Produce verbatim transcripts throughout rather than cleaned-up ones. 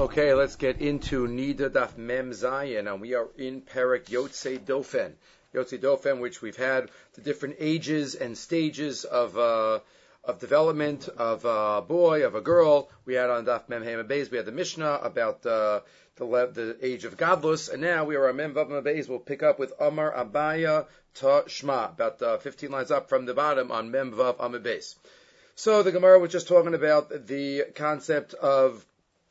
Okay, let's get into Nida Daf Mem Zayin, and we are in Perek Yotzei Dofen. Yotzei Dofen, which we've had the different ages and stages of uh, of development of a boy, of a girl. We had on Daf Mem Hema Beis, we had the Mishnah about uh, the le- the age of Gadlus, and now we are on Mem Vav Mem Beis. We'll pick up with Amar Abaya Ta Shma, about uh, fifteen lines up from the bottom on Mem Vav Mem Beis. So the Gemara was just talking about the concept of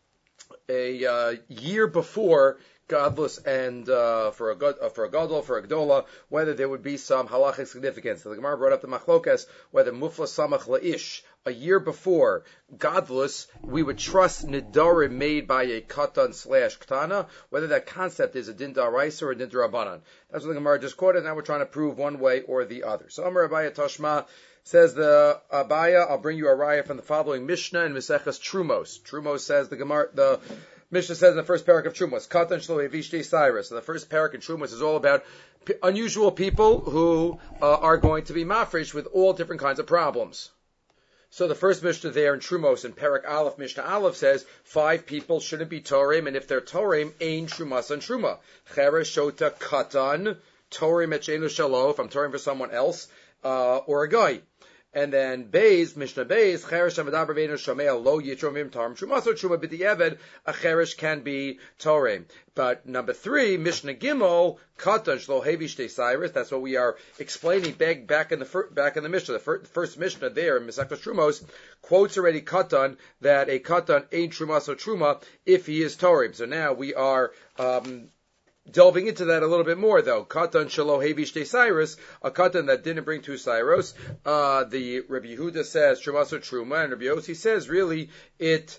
a uh, year before Gadlus and uh, for a uh, for a Gadol, for a Gdola, whether there would be some halachic significance. So the Gemara brought up the Machlokas, whether Mufla Samach La'ish, a year before Gadlus, we would trust Nidarim made by a Katan slash Ktana, whether that concept is a Din Daraisa or a Din Darabanan. That's what the Gemara just quoted, now we're trying to prove one way or the other. So Amar Abaya Tashma, says the Abaya, I'll bring you a raya from the following Mishnah in Maseches Trumos. Trumos says the Gemara, the Mishnah says in the first parak of Trumos, Katan Shlo Evishte Cyrus. So the first parak in Trumos is all about p- unusual people who uh, are going to be mafresh with all different kinds of problems. So the first Mishnah there in Trumos in Parak Aleph, Mishnah Aleph says five people shouldn't be Torim, and if they're Torim, Ein Trumas and Truma. Cheresh Shota Katan, Torim Echenu Shalo, if I'm Torim for someone else, uh, or a guy. And then Beis, Mishnah Beis, Cheresh Amadaber Veinu Shomei Lo Yitromim Tarim Trumas or Truma B'di'eved, a Cheresh can be Torim. But number three, Mishnah Gimel, Katan Shlo Hevishte Cyrus. That's what we are explaining back, back in the fir, back in the Mishnah. The first, the first Mishnah there in Masechtas Trumos quotes already Katan that a Katan ain't Trumas or Truma if he is Torim. So now we are um, delving into that a little bit more, though. Katan Shalo Hevishte Cyrus, a Katan that didn't bring two Cyrus. Uh, the Rabbi Yehuda says Trumas or Truma, and Rabbi Yossi says really it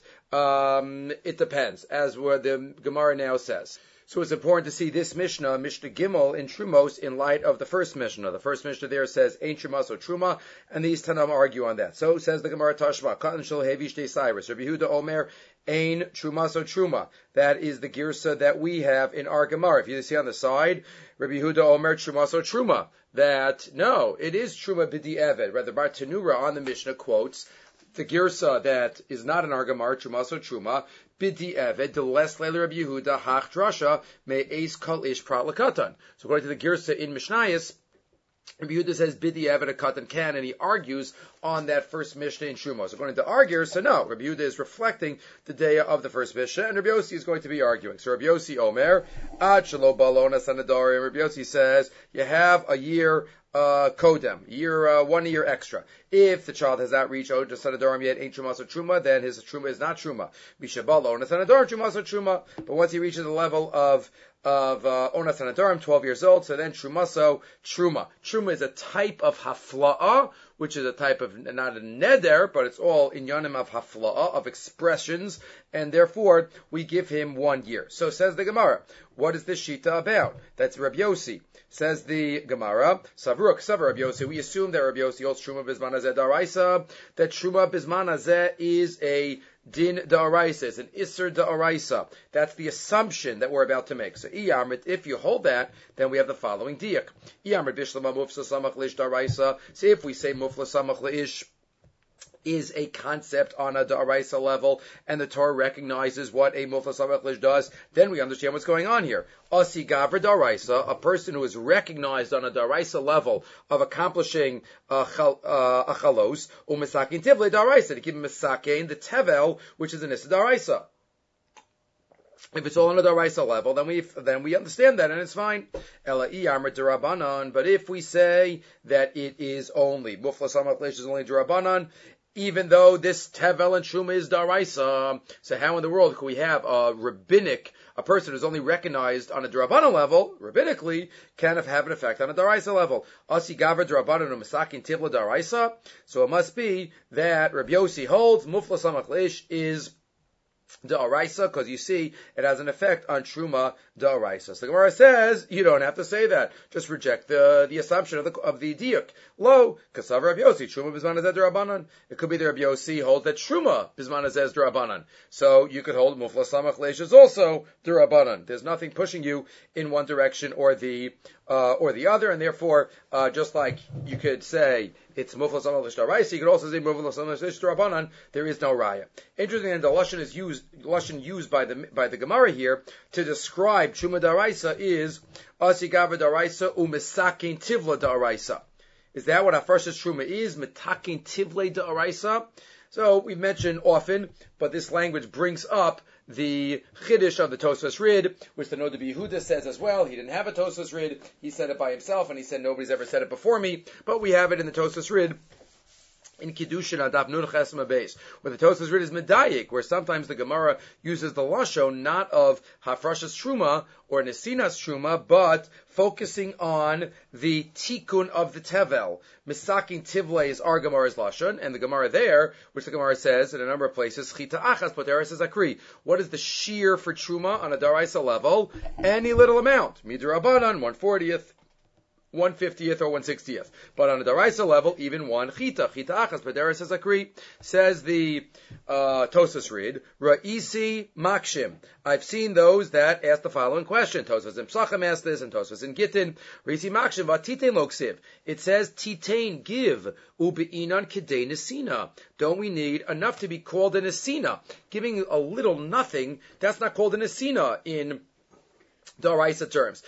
um, it depends, as what the Gemara now says. So it's important to see this Mishnah, Mishnah Gimel, in Trumos, in light of the first Mishnah. The first Mishnah there says, Ain't Trumas or Truma, and these Tanam argue on that. So says the Gemara Tashma, Katan Shal Hevishte Cyrus. Rabbi Yehuda Omer, Ein Trumas or Truma. That is the Girsa that we have in our Gemara. If you see on the side, Rabbi Yehuda Omer, Trumas or Truma. That, no, it is Truma B'di Eved. Rather, Bar Tanura on the Mishnah quotes the Girsa that is not in our Gemara, Trumas or Truma, B'di Eved, the less Leila Rabbi Yehuda, Hach Drasha, Me Eis Kol Ish Prat L'Katan. So according to the Girsa in Mishnayos, Rabbi Yehuda says B'di Eved a Katan can, and he argues on that first Mishnah in Trumos. According to arguers, so no, Rabbi Yehuda is reflecting the day of the first Mishnah, and Rabbi Yossi is going to be arguing. So Rabbi Yossi Omer, Ad Shelo Balona Sanadarim, Rabbi Yossi says, you have a year Uh, kodem, year, uh, one year extra. If the child has not reached Oda Sanadarim yet, ain't Trumas or Truma, then his Truma is not Truma. Mishabal Ona Sanadarim, Trumas or Truma. But once he reaches the level of, of, uh, Ona Sanadarim, twelve years old, so then Trumaso, Truma. Truma is a type of Hafla'ah, which is a type of, not a neder, but it's all in yanim of Hafla'ah, of expressions, and therefore, we give him one year. So says the Gemara, what is this Shita about? That's Rabbi Yossi. Says the Gemara, Savruk, Savur Rabbi Yossi, we assume that Rabbi Yossi holds Truma Bizman Hazeh Daraisa, that Truma Bizman Hazeh is a Din Daraisa, is an Isser Daraisa. That's the assumption that we're about to make. So, Iyamrit, if you hold that, then we have the following diak. Iyamrit Bishlama Mufsa Samach Lish Daraisa. See, if we say Mufla Samach Lish is a concept on a Daraisa level, and the Torah recognizes what a Mufla Samach Lish does, then we understand what's going on here. Asi Gavra Daraisa, a person who is recognized on a Daraisa level of accomplishing a Chalos, or Misakin Tivle Daraisa, to keep Misakin, the Tevel, which is an Issa Daraisa. If it's all on a Daraisa level, then we then we understand that, and it's fine. Ela iyamr derabanan. But if we say that it is only Mufla Samach Lish is only derabanan, even though this Tevel and Truma is Daraisa, so how in the world could we have a rabbinic, a person who's only recognized on a Darabanan level, rabbinically, can have an effect on a Daraisa level? Asi Gavra Darabanan Umasakin Tivla Daraisa. So it must be that Rabbi Yossi holds Mufla Samach Lish is Da'araisa, because you see, it has an effect on Truma Da'araisa. So the Gemara says, you don't have to say that. Just reject the, the assumption of the, of the diuk. Lo, Kasav Rabbi Yossi, Truma Bizman Hazeh D'Rabbanan. It could be that Rabbi Yossi holds that Truma Bizman Hazeh D'Rabbanan. So you could hold Mufla Samach Leish is also D'Rabbanan. There's nothing pushing you in one direction or the, uh, or the other, and therefore, uh, just like you could say, it's Mufla Samach Leish D'Araisa, you could also say Mufla Samach Leish D'Rabbanan, there is no raya. Interesting, and the Lashon is used used lashon used by the by the Gemara here to describe truma daraisa is asigava daraisa umesakin tivla daraisa. Is that what hafrashas truma is? Metakin tivle daraisa. So we mention often, but this language brings up the chiddush of the Tosfos Rid, which the Noda B'Yehuda says as well. He didn't have a Tosfos Rid. He said it by himself, and he said nobody's ever said it before me. But we have it in the Tosfos Rid in Kiddushin Adaf Nun Chesma Beis, where the Tosfos Rid is medayik, where sometimes the Gemara uses the lashon not of hafrashas truma or nesinas truma, but focusing on the tikkun of the tevel. Misakin tivle is our Gemara's lashon, and the Gemara there, which the Gemara says in a number of places, chita achas poteres zakri. What is the shear for truma on a daraisa level? Any little amount, midrabanan one fortieth. one fiftieth or one sixtieth. But on a daraisa level, even one chita. Chita achas, pederes hazakri, says the uh, Tosfos Rid, Ra'isi makshim. I've seen those that ask the following question. Tosfos in Psachim asked this, and Tosfos in Gittin. Ra'isi makshim, v'titein loksiv. It says, titein, give, ube'inan kedei nesina. Don't we need enough to be called a nesina? Giving a little nothing, that's not called a nesina in Daraisa terms.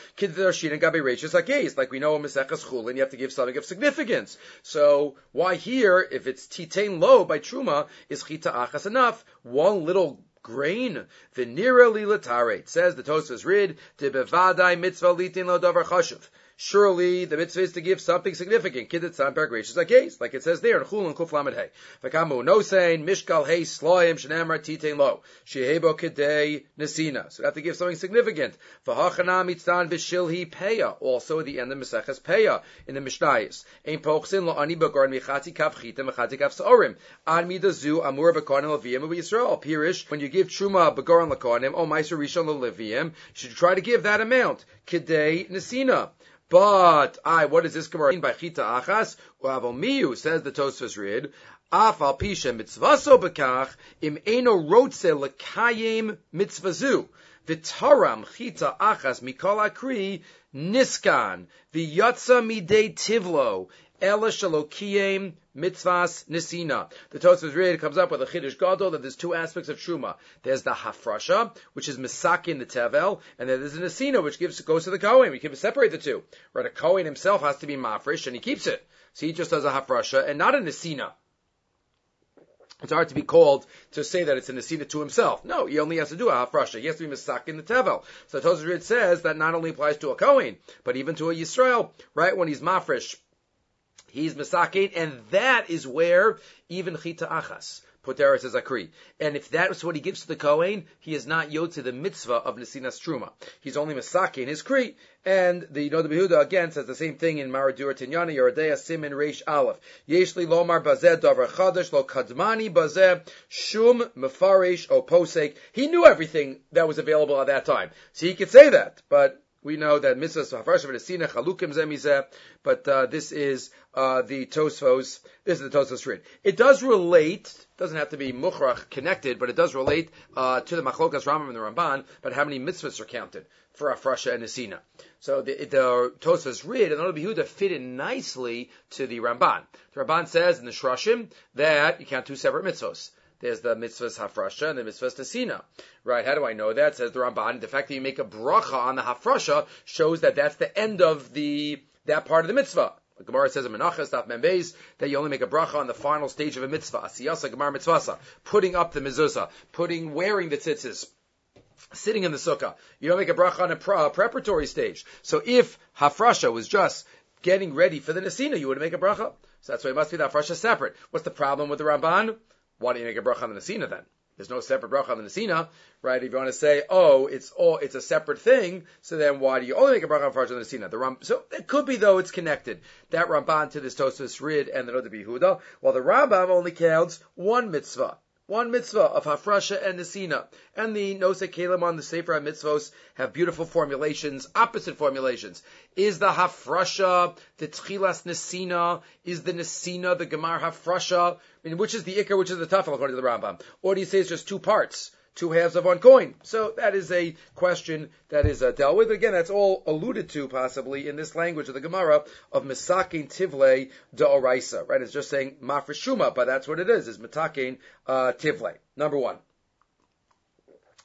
Like we know in Maseches Chulin, you have to give something of significance. So why here, if it's titain lo by truma, is chita achas enough? One little grain. V'nira lilatare. Says the Tosfos Rid, de bevadai mitzvah litin lo davar chashuv. Surely the mitzvah is to give something significant. Kiddet san per gracious a case, like it says there in Chulin Kuf Lamed Hey. V'kamu no saying mishkal hey sloim shenamar titain lo shehebo kedei nesina. So you have to give something significant. V'hachana mitzdan v'shilhi peya. Also at the end of Maseches Peya in the Mishnayos. Ein pochsin lo ani bagar michati kav chita michati kav saorim. An midazu amur b'konim leviyim v'Yisrael. Pirish, when you give truma bagar l'konim o meiser rishon l'leviyim, you should try to give that amount. Kedei nesina. But, I, what does this Gemara mean by chita achas? U'avomiyu, says the Tosfos Rid, af al pisha mitzvaso bekach, im eno rotze lekayim mitzvazu, v'taram chita achas mikol akri, niskan, v'yatza midei tivlo, ela shalokiyim mitzvahs nisina. The Tosfos Rid comes up with a chiddush gadol that there's two aspects of truma. There's the hafrasha, which is misakin the tevel, and then there's a nisina, which gives goes to the kohen. We can separate the two. Right, a kohen himself has to be mafresh, and he keeps it. So he just does a hafrasha and not a nisina. It's hard to be called to say that it's a nesina to himself. No, he only has to do a hafrasha. He has to be misakin the tevel. So the Tosfos Rid says that not only applies to a kohen, but even to a Yisrael, right, when he's mafresh, he's misakin, and that is where even chita achas, poteres is akri. And if that's what he gives to the kohen, he is not yod to the mitzvah of nesinas truma. He's only misakin his kri. And the Noda B'Yehuda again says the same thing in Maradur Tinyana, Yerodea Simin Reish Aleph. Yeshli lomar bazeh davar chadash lo kadmani bazeh shum mefaresh o posek. He knew everything that was available at that time, so he could say that, but we know that mitzvahs hafrasha v'nesina chalukim zemizeh, but uh, this is uh, the Tosfos. This is the Tosfos Rid. It does relate. Doesn't have to be mukhrach connected, but it does relate uh, to the machlokas Rambam and the Ramban. But how many mitzvahs are counted for hafrasha and nesina? So the, the Tosfos Rid and the Noda B'Yehuda fit in nicely to the Ramban. The Ramban says in the Shrashim that you count two separate mitzvahs. There's the mitzvahs hafrasha and the mitzvahs nesina. Right, how do I know that? Says the Ramban. The fact that you make a bracha on the hafrasha shows that that's the end of the that part of the mitzvah. The Gemara says in Menachos Daf Mem Beis that you only make a bracha on the final stage of a mitzvah. Asiyasa Gemara mitzvasa. Putting up the mezuzah. Putting, wearing the tzitzis. Sitting in the sukkah. You don't make a bracha on a pre- preparatory stage. So if hafrasha was just getting ready for the nesina, you wouldn't make a bracha. So that's why it must be the hafrasha separate. What's the problem with the Ramban? Why do you make a bracha on the nesina then? There's no separate bracha on the nesina, right? If you want to say, oh, it's all, it's a separate thing, so then why do you only make a bracha on the nesina? The Ram, so it could be though it's connected. That Ramban to this Tosfos Rid and the Noda B'Yehuda, while the Rambam only counts one mitzvah. One mitzvah of hafrasha and nesina. And the Nosei Kelim on the Sefer HaMitzvos have beautiful formulations, opposite formulations. Is the hafrasha the tchilas nesina? Is the nesina the gemar hafrasha? I mean, which is the ikar, which is the tafel according to the Rambam? Or do you say it's just two parts? Two halves of one coin. So that is a question that is uh, dealt with. Again, that's all alluded to possibly in this language of the Gemara of Misakin Tivle Da'oraisa. Right? It's just saying Mafreshuma, but that's what it is, is Mitakin uh, Tivle. Number one.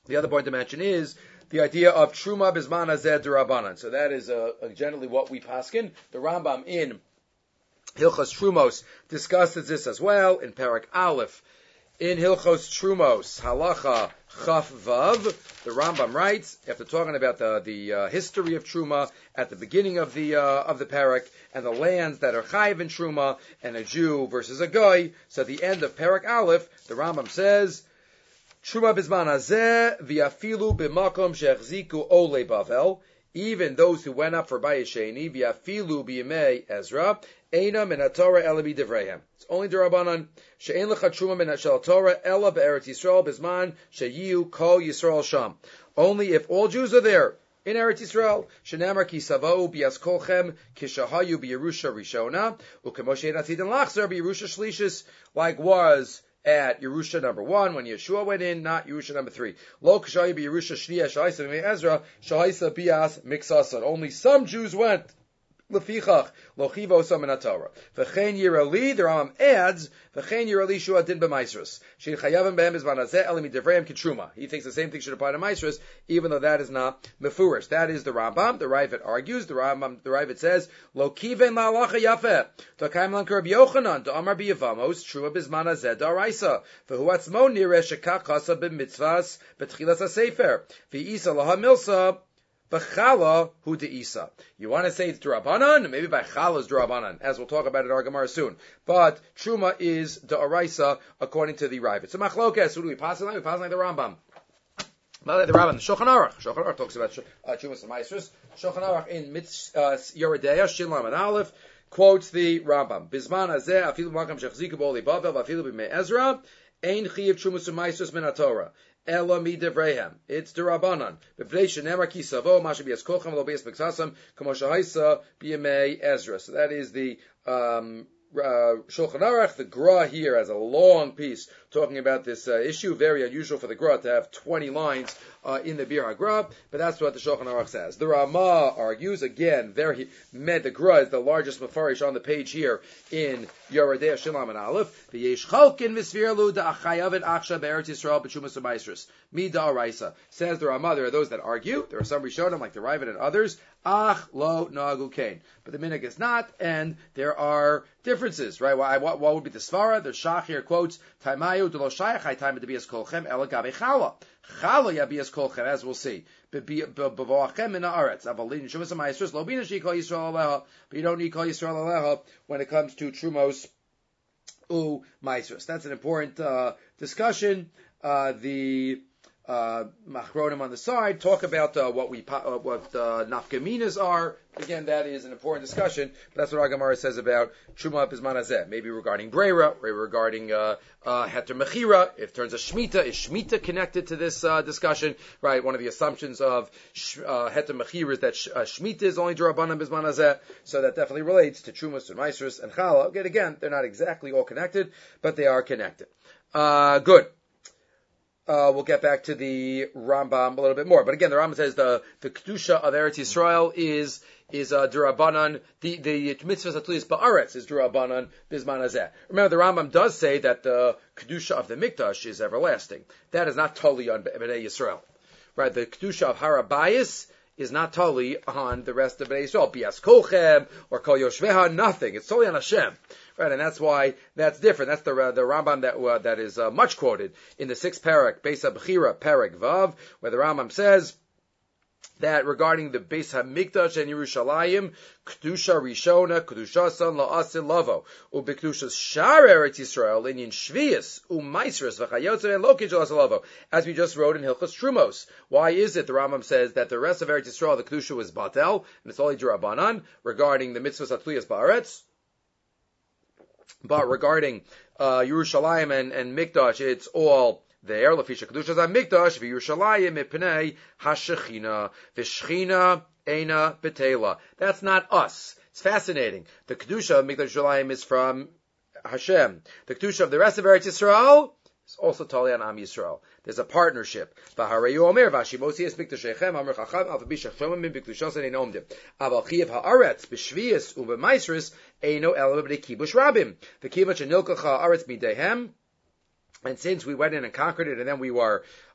The other point to mention is the idea of Truma Bisman Hazeh D'Rabbanan. So that is uh, generally what we paskin. The Rambam in Hilchos Trumos discusses this as well in Parak Aleph. In Hilchos Trumos, Halacha Chaf Vav, the Rambam writes, after talking about the the uh, history of Truma at the beginning of the uh, of the parak and the lands that are chayiv in Truma and a Jew versus a goy. So at the end of Parak Aleph, the Rambam says, Truma Bisman Hazeh v'afilu b'makom shechziku ole Bavel. Even those who went up for Bayis Sheni v'afilu b'yimei Ezra. Eina min haTorah ela b'divreihem. It's only D'Rabbanan. She'ein lecha truma min hashel Torah ela be'eretz Yisrael bizman sheyiu kol Yisrael sham. Only if all Jews are there in Eretz Yisrael. Shenemar ki savau bias kolchem kishahayu b'Yerusha Rishona u'kemoshe natidin lachzer b'Yerusha Shlishis, like was at Yerusha number one when Yeshua went in, not Yerusha number three. Lo kishahayu b'Yerusha Shliya shaisa b'mei Ezra shaisa bias miksasan. Only some Jews went. Lefichach lochivo samin Torah. V'chein yirali, the Rambam adds, v'chein yirali shua din b'maisrus. Shein chayavim behem bizman hazeh elim midivrayim kitruma. He thinks the same thing should apply to maisrus, even though that is not mefurish. That is the Rambam. The Ravid argues. The Rambam, the Ravid says, lo kiven la'alacha yafeh. T'akaim lanker Rabbi Yochanan, t'amar b'yavamos, truma bizman hazeh da'araisa. V'hu atzmo nireh shekach chasa b'mitzvahs b'tchilas ha'sefer. V'isa laha milsa. B'chala hu de'isa. You want to say it's D'Rabbanan? Maybe by Chala is D'Rabbanan, as we'll talk about in our Gemara soon. But Truma is D'Oraisa, according to the Ravid. So Machlokes, who do we pass it like? We pass it like the Rambam. Not like the Rambam. The Shulchan Aruch. Shulchan Aruch talks about uh, Trumas and Maasros. Shulchan Aruch in Mitz uh, Yeridea, Shin Lam and Aleph, quotes the Rambam. Bizman hazeh, afilu makam shechziku b'oli Bavel, afilu b'mei Ezra, ein chiyav Trumas and Maasros min haTorah. Ela midivrehem. It's D'Rabbanan. B'vnei shenemar ki savo masha b'yas kolchem lo b'yas b'ksasam k'mo shahaisa b'yemei Ezra. So that is the um, uh, Shulchan Aruch. The Gra here has a long piece talking about this uh, issue. Very unusual for the Gra to have twenty lines uh, in the Bir HaGra, but that's what the Shulchan Aruch says. The Ramah argues again. Very med. The Gra is the largest mafarish on the page here in Yeridea Shilam and Aleph. The Yesh Chalkin Visvirlu da Achayavet Aksha Be'eretz Yisrael B'Chumas U'Maisrus Mi Da'Araisa. Says the Ramah. There are those that argue. There are some Rishonim like the Ravid and others. Ach lo nagu kain. But the minhag is not, and there are differences, right? What, what, what would be the svara? The Shach here quotes Taimayu de lo shayach hay time to be as kolchem ela gabe chala. Chala yabias kolchem, as we'll see. B'voachem in haaretz. Avalin shumas ha'maisrus lo bina shi kol Yisrael aleha. But you don't need kol Yisrael aleha when it comes to trumos u maisrus. That's an important uh, discussion. Uh, the Uh, Machronim on the side talk about uh, what we uh, what uh, nafkaminas are. Again, that is an important discussion. But that's what our Gemara says about Truma Bisman Hazeh. Maybe regarding Breira, maybe regarding uh, uh, Heter Mechira. If it turns a Shemitah, is Shemitah connected to this uh, discussion? Right. One of the assumptions of uh, Heter Mechira is that sh- uh, Shemitah is only D'Rabbanan Bisman Hazeh. So that definitely relates to Trumas and Maasros and Chala. Again, again, they're not exactly all connected, but they are connected. Uh, good. Uh, we'll get back to the Rambam a little bit more. But again, the Rambam says the, the Kedusha of Eretz Yisrael is, is, uh, D'Rabbanan. The, the Mitzvah Satuyas Ba'aretz is D'Rabbanan Bisman Hazeh. Remember, the Rambam does say that the Kedusha of the Mikdash is everlasting. That is not totally on B'nai Yisrael. Right? The Kedusha of Harabayis is not totally on the rest of B'nai Yisrael. Bias Kolchem or Kol Yoshveha, nothing. It's totally on Hashem. Right, and that's why that's different. That's the uh, the Rambam that uh, that is uh, much quoted in the sixth parak, Beis HaBechira, Parak Vav, where the Rambam says that regarding the Beis HaMikdash and Yerushalayim, Kedusha Rishona, Kedusha San La'asil Lavo, U'Bekdusha Shar Eretz Yisrael, Inyan Shvius, U'Maisrus, V'Chayotzer, and Lokij La'asil Lavo, as we just wrote in Hilchos Trumos. Why is it the Rambam says that the rest of Eretz Yisrael, the Kedusha was Batel, and it's only D'Rabbanan, regarding the Mitzvahs Atluyas Ba'aretz? But regarding uh, Yerushalayim and, and Mikdash, it's all there. Lafisha Kedushas HaMikdash, v'Yerushalayim mipnei hashechina, v'shechina eina betela. That's not us. It's fascinating. The Kedusha of Mikdash Yerushalayim is from Hashem. The Kedusha of the rest of Eretz Yisrael is also totally on Am Yisrael. There's a partnership. V'hareyu omer v'ashimosi es Mikdashechem amr chacham al v'bishachshomim min Mikdushos ein omdim. Aval chiyav haaretz b'shvius u'b'maisrus eino ela b'nei kibush rabim. The kibush enilkacha haaretz midehem. And since we went in and conquered it, and then we were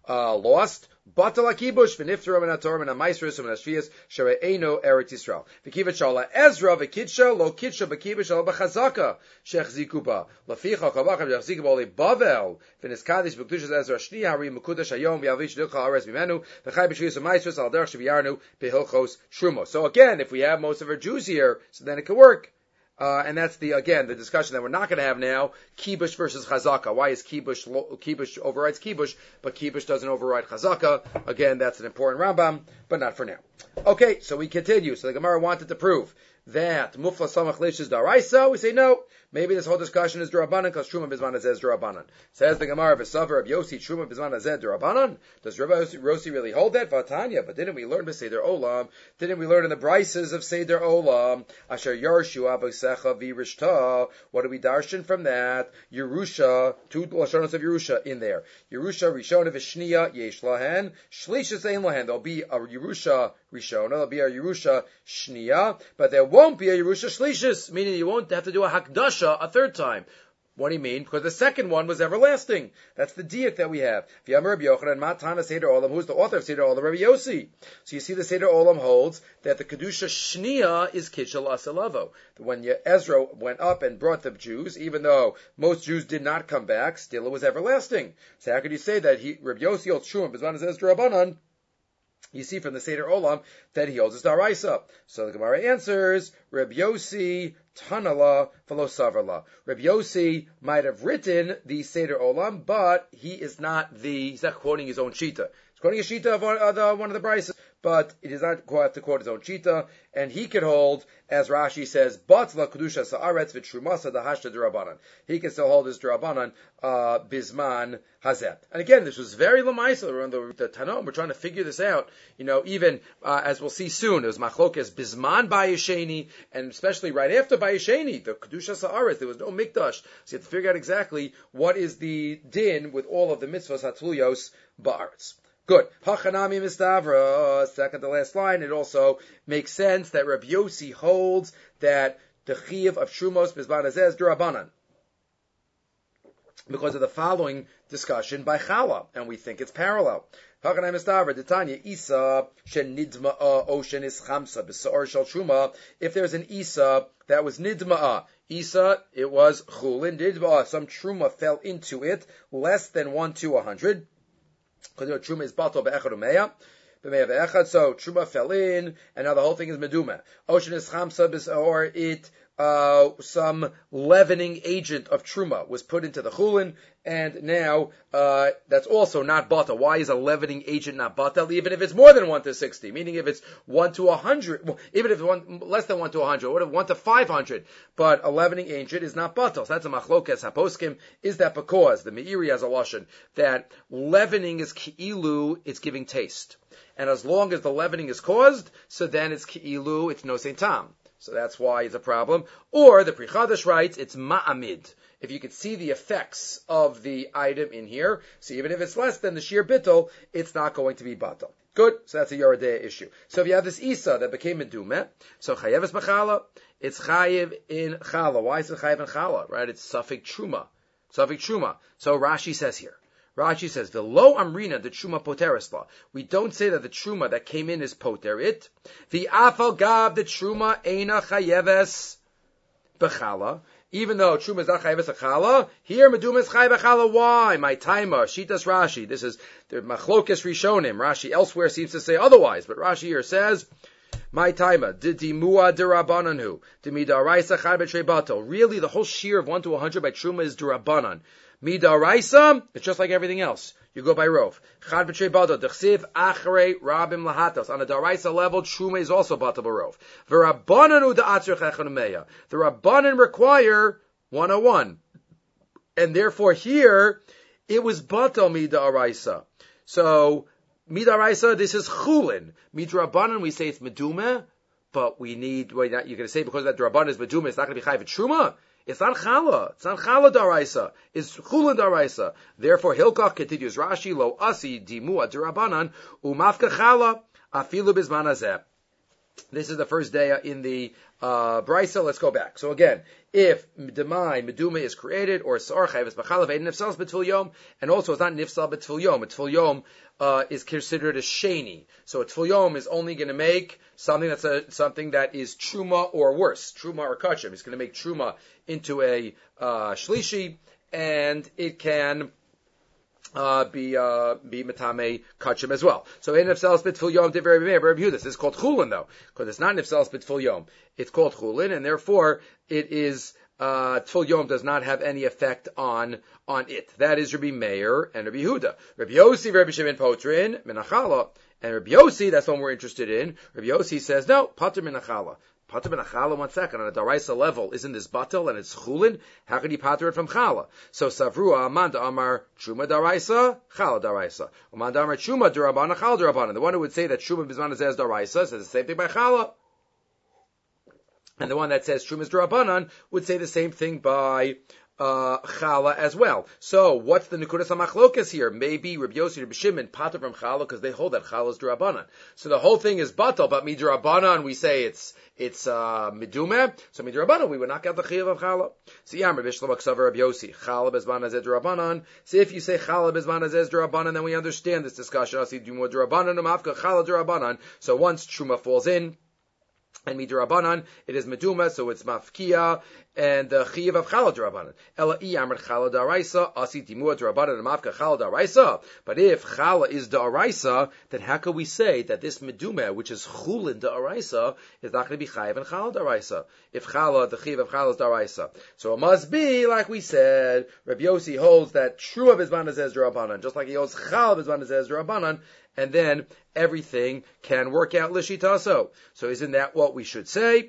uh, lost. Batal akibush v'niftarim and atorim and amaisrus and ashvias shere'eno Eretz Yisrael. V'kivat shala Ezra v'kitsha lo kitsha v'kibush al b'chazaka shechzikuba laficha chavachim shechzikuba oli bavel v'niskadish v'kdushas Ezra shni hari mekudash hayom v'yavish dilcha ares mimenu v'chai b'shvias amaisrus al derech sheviyarnu behilchos shrumos. So again, if we have most of our Jews here, so then it could work. Uh, and that's the, again, the discussion that we're not going to have now, kibush versus chazaka. Why is kibush, kibush overrides kibush, but kibush doesn't override chazaka? Again, that's an important Rambam, but not for now. Okay, so we continue. So the Gemara wanted to prove that mufla samach lish is daraisa. We say no. Maybe this whole discussion is durabanan because truma bizman azeh is durabanan. Says the Gemara v'savar of Yosi truma bizman azeh durabanan. Does Rabbi Yossi really hold that? Vatanya, but didn't we learn b'seder olam? Didn't we learn in the brises of seder olam? Asher yarshu abasecha v'rishta. What do we darshan from that? Yerusha, two lashonos of Yerusha in there. Yerusha rishona v'shniya yesh lahen. Shlishas ein lahen. There'll be a Yerusha rishona. There'll be a Yerusha shniya, but there won't be a Yerusha shlishis, meaning you won't have to do a hakdasha a third time. What do you mean? Because the second one was everlasting. That's the diak that we have. Rabbi Yochanan, Matana Seder Olam, who's the author of Seder Olam? Rabbi Yossi. So you see the Seder Olam holds that the Kedusha Shniya is Kitchel Asalavo. When Ezra went up and brought the Jews, even though most Jews did not come back, still it was everlasting. So how could you say that he, Rabbi Yossi holds Shum, Bizman says Rabbanan? You see from the Seder Olam that he holds his daraisa. So the Gemara answers, Rabbi Yossi Tanala V'lo Savarla. Rabbi Yossi might have written the Seder Olam, but he is not the, he's not quoting his own shita. He's quoting a shita of one, uh, the, one of the brises, but it is not have to quote his own shita, and he could hold, as Rashi says, Batla Kedusha Sa'aretz V'Trumasa Dahashta D'Rabbanan. He can still hold his D'Rabbanan, uh, Bisman Hazeh. And again, this was very lamaisa around the, the Tanam. We're trying to figure this out. You know, even, uh, as we'll see soon, it was Machlokes Bisman Bayesheni, and especially right after Bayesheni, the Kedusha Sa'aretz, there was no Mikdash. So you have to figure out exactly what is the din with all of the mitzvahs Hatluyos Ba'aretz. Good. Hachanami mistavra. Second to last line. It also makes sense that Rabbi Yossi holds that the chiyuv of Trumos Bizman Hazeh is D'Rabbanan, because of the following discussion by Chala, and we think it's parallel. Hachanami mistavra. Detanya Isa shen nidma'a o shen is chamsa b'sa'or shel Truma. If there's an Isa that was nidma'a, Isa, it was chulin. Nidma'a, some Truma fell into it, less than one to a hundred. Because Truma is batal be'echad u'meya, be'meya ve'echad, so Truma fell in, and now the whole thing is meduma. Ocean is chamsa, or it, uh, some leavening agent of Truma was put into the chulin, and now, uh, that's also not batal. Why is a leavening agent not batal? Even if it's more than one to sixty, meaning if it's one to a hundred, well, even if it's one, less than one to a hundred, what if one to five hundred? But a leavening agent is not batal. So that's a machlokes haposkim. Is that because the Meiri has a lashon that leavening is ki'ilu, it's giving taste. And as long as the leavening is caused, so then it's ki'ilu, it's no sein tam. So that's why it's a problem. Or the Pri Chadash writes, it's ma'amid. If you could see the effects of the item in here, so even if it's less than the sheer bittul, it's not going to be batal. Good. So that's a Yoredea issue. So if you have this Isa that became medumeh, so chayev is machala, it's chayev in chala. Why is it chayev in chala? Right? It's suffik truma. Suffik truma. So Rashi says here. Rashi says, the lo amrina, the truma poteresla. We don't say that the truma that came in is poter it. The afal gab, the truma eina chayeves bechala. Even though truma is not chayeves bechala, here meduma is chayev bechala. Why? My timer, shitas Rashi. This is the machlokes rishonim. Rashi elsewhere seems to say otherwise, but Rashi here says, my timer, didimua derabananu, dimidaraisa chad betrei bato. Really, the whole shear of one to a hundred by truma is derabanan. Midaraisa, it's just like everything else. You go by rov. Chad b'trei bado, dechsiv achrei rabim lahatos. On a daraisa level, truma is also batal b'rov. V'rabbananu da'atzir chechanumeya. The rabbanan require one oh one. And therefore here, it was batal midaraisa. So, midaraisa, this is chulin. Midrabbanan, we say it's medumeh, but we need, well, you're going to say because that drabbanan is medumeh, it's not going to be chayv truma. It's not chala. It's not chala daraisa. It's chulin daraisa. Therefore, Hilkach continues Rashi, lo asi dimua derabanan, umafka chala, afilu bizman hazeh. This is the first day in the uh, Brisa. Let's go back. So again, if Demai, Meduma is created, or Sar Chayvus B'chalav, Ein Nifsal B'Tfil Yom, and also it's not Nifsal B'Tfil Yom. A Tfil Yom uh, is considered a Sheni. So a Tfil Yom is only going to make something that's a, something that is Truma or worse, Truma or Kachim. It's going to make Truma into a uh, Shlishi, and it can Uh, be uh, be matame kachim as well. So in nifsals b'tfil yom divrei Rabbi Yehuda. This is called chulin though, because it's not nifsals b'tfil yom. It's called chulin, and therefore it is uh, tfil yom does not have any effect on on it. That is Rabbi Meir and Rabbi Yehuda. Rabbi Yossi, Rabbi Shimon Potrin minachala, and Rabbi Yossi, that's one we're interested in. Rabbi Yossi says no, pater minachala. Pater ben chala, one second, on a daraisa level, isn't this batel and it's chulin? How could he pater it from chala? So savrua amanda amar truma daraisa, chala daraisa. Amanda amar truma durabana, chala durabana. The one who would say that truma bisman says daraisa says the same thing by chala. And the one that says truma is durabanan would say the same thing by Uh, chala as well. So, what's the nekudas hamachlokas here? Maybe Rabbi Yossi, Rabbi Shimon, pater from chala because they hold that chala is durabanan. So the whole thing is batal, but midurabanan we say it's it's uh, midumeh. So midurabanan we would knock out the chiyuv of chala. So Yam Rabbi Shlomo Ksaver Rabbi Yossi, chala bezman azed durabanan. So if you say chala bezman azed durabanan, then we understand this discussion. Asi dumo durabanan umafka chala durabanan. So once truma falls in, and midurabanan, it is meduma, so it's mafkia, and the chiyuv of chala durabanan. Ela I amar chala daraisa, asi timua durabanan, and mafka chala daraisa. But if chala is daraisa, then how can we say that this meduma, which is chulin daraisa, is not going to be chayiv and chala daraisa? If chala, the chiyuv of chala is daraisa. So it must be, like we said, Rabbi Yossi holds that trua bizman says durabanan, just like he holds chala bizman says durabanan, and then everything can work out lishitaso. So isn't that what we should say?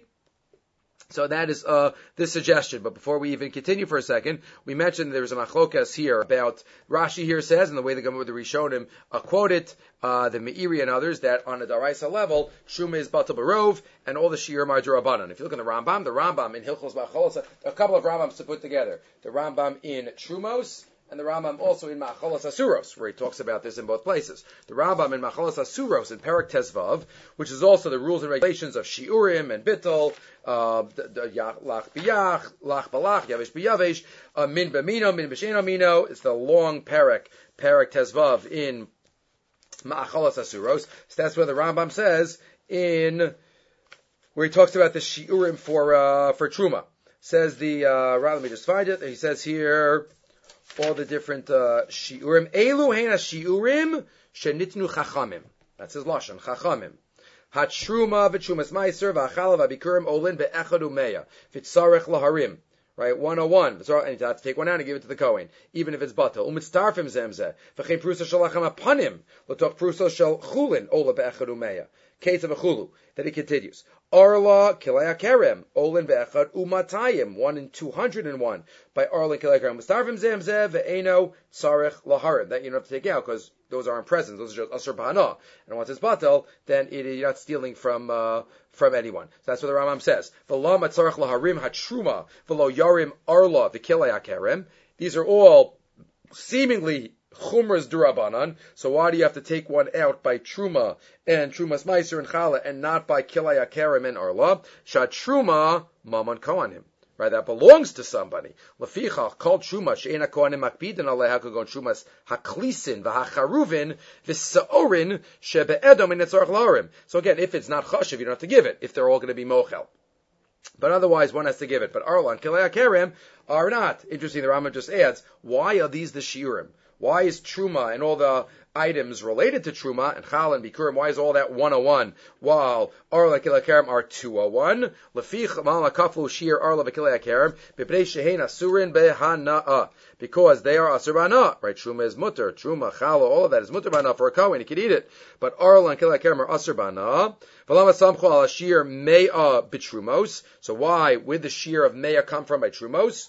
So that is uh, this suggestion. But before we even continue for a second, we mentioned there's a machlokas here about, Rashi here says, and the way the Gemara with the Rishonim uh, quote it, uh, the Meiri and others, that on a daraisa level, Shuma is batal barov, and all the shiurim are durabanan. If you look in the Rambam, the Rambam in Hilchos Ba'acholos, a couple of Rambams to put together. The Rambam in Trumos, and the Rambam also in Ma'acholos Asuros, where he talks about this in both places. The Rambam in Ma'acholos Asuros in Perek Tezvav, which is also the rules and regulations of Shiurim and Bittul, uh, Lach B'yach, Lach Balach, Yavesh B'yavesh, uh, Min B'mino, Min B'sheno Mino. It's the long Perek, Perek Tezvav in Ma'acholos Asuros. So that's where the Rambam says in, where he talks about the Shiurim for, uh, for Truma. Says the, uh, right, let me just find it. He says here, all the different uh, shiurim. Elu heina shiurim shenitnu chachamim. That's his lashon, chachamim. Hatruma v'trumas meiser v'achalav v'bikurim olin be'echad umeya v'tzarech laharim. Right, one oh one. And you have to take one out and give it to the Kohen, even if it's batal. Umitztarfim zemzeh v'chein prusa shalacham apanim l'toch prusa shel chulin ola be'echad umeya. Case of a chulu. Then he continues. Arla kilaya kerem olin be'echad umatayim, one in two hundred and one by Arla kilaya kerem. Starvim zemzeh ve'eno tzarech laharim. That you don't have to take out because those aren't presents. Those are just asur b'hana. And once it's batal, then it, you're not stealing from uh, from anyone. So that's what the Rambam says. V'lo matzarech laharim hatruma v'lo yarim arla the kilaya kerem. These are all seemingly Chumras durabanan, so why do you have to take one out by Truma and Trumas Meiser and Chala and not by Kilay Akarim and Arla? Shat Truma Maman Kohanim. Right, that belongs to somebody. Lefichach called Truma she'ena Kohanim makpidin aleha kagon Trumas haklisin v'hacharuvin v'saorin shebe'edom in etzarech laharim. So again, if it's not chashiv, you don't have to give it. If they're all going to be mochel. But otherwise, one has to give it. But Arla and Kilay Akarim are not. Interesting, the Rambam just adds, why are these the shiurim? Why is Truma and all the items related to Truma and Chal and Bikurim, why is all that one oh one, while Arla Kilei Akarim are two oh one? Lefich Mal Kaflu Shir Arla Kilei Akarim B'Bnei Shehein Asurin Behana'a, because they are Asur B'Hana, right? Truma is mutter, Truma, Chal, all of that is mutter B'Hana for a Kohen, he could eat it. But Arla and Kilei Akarim are Asur B'Hana. V'Lama Samchu Al Shir Me'a B'Trumos. So why would the Shir of Me'a come from by Trumos?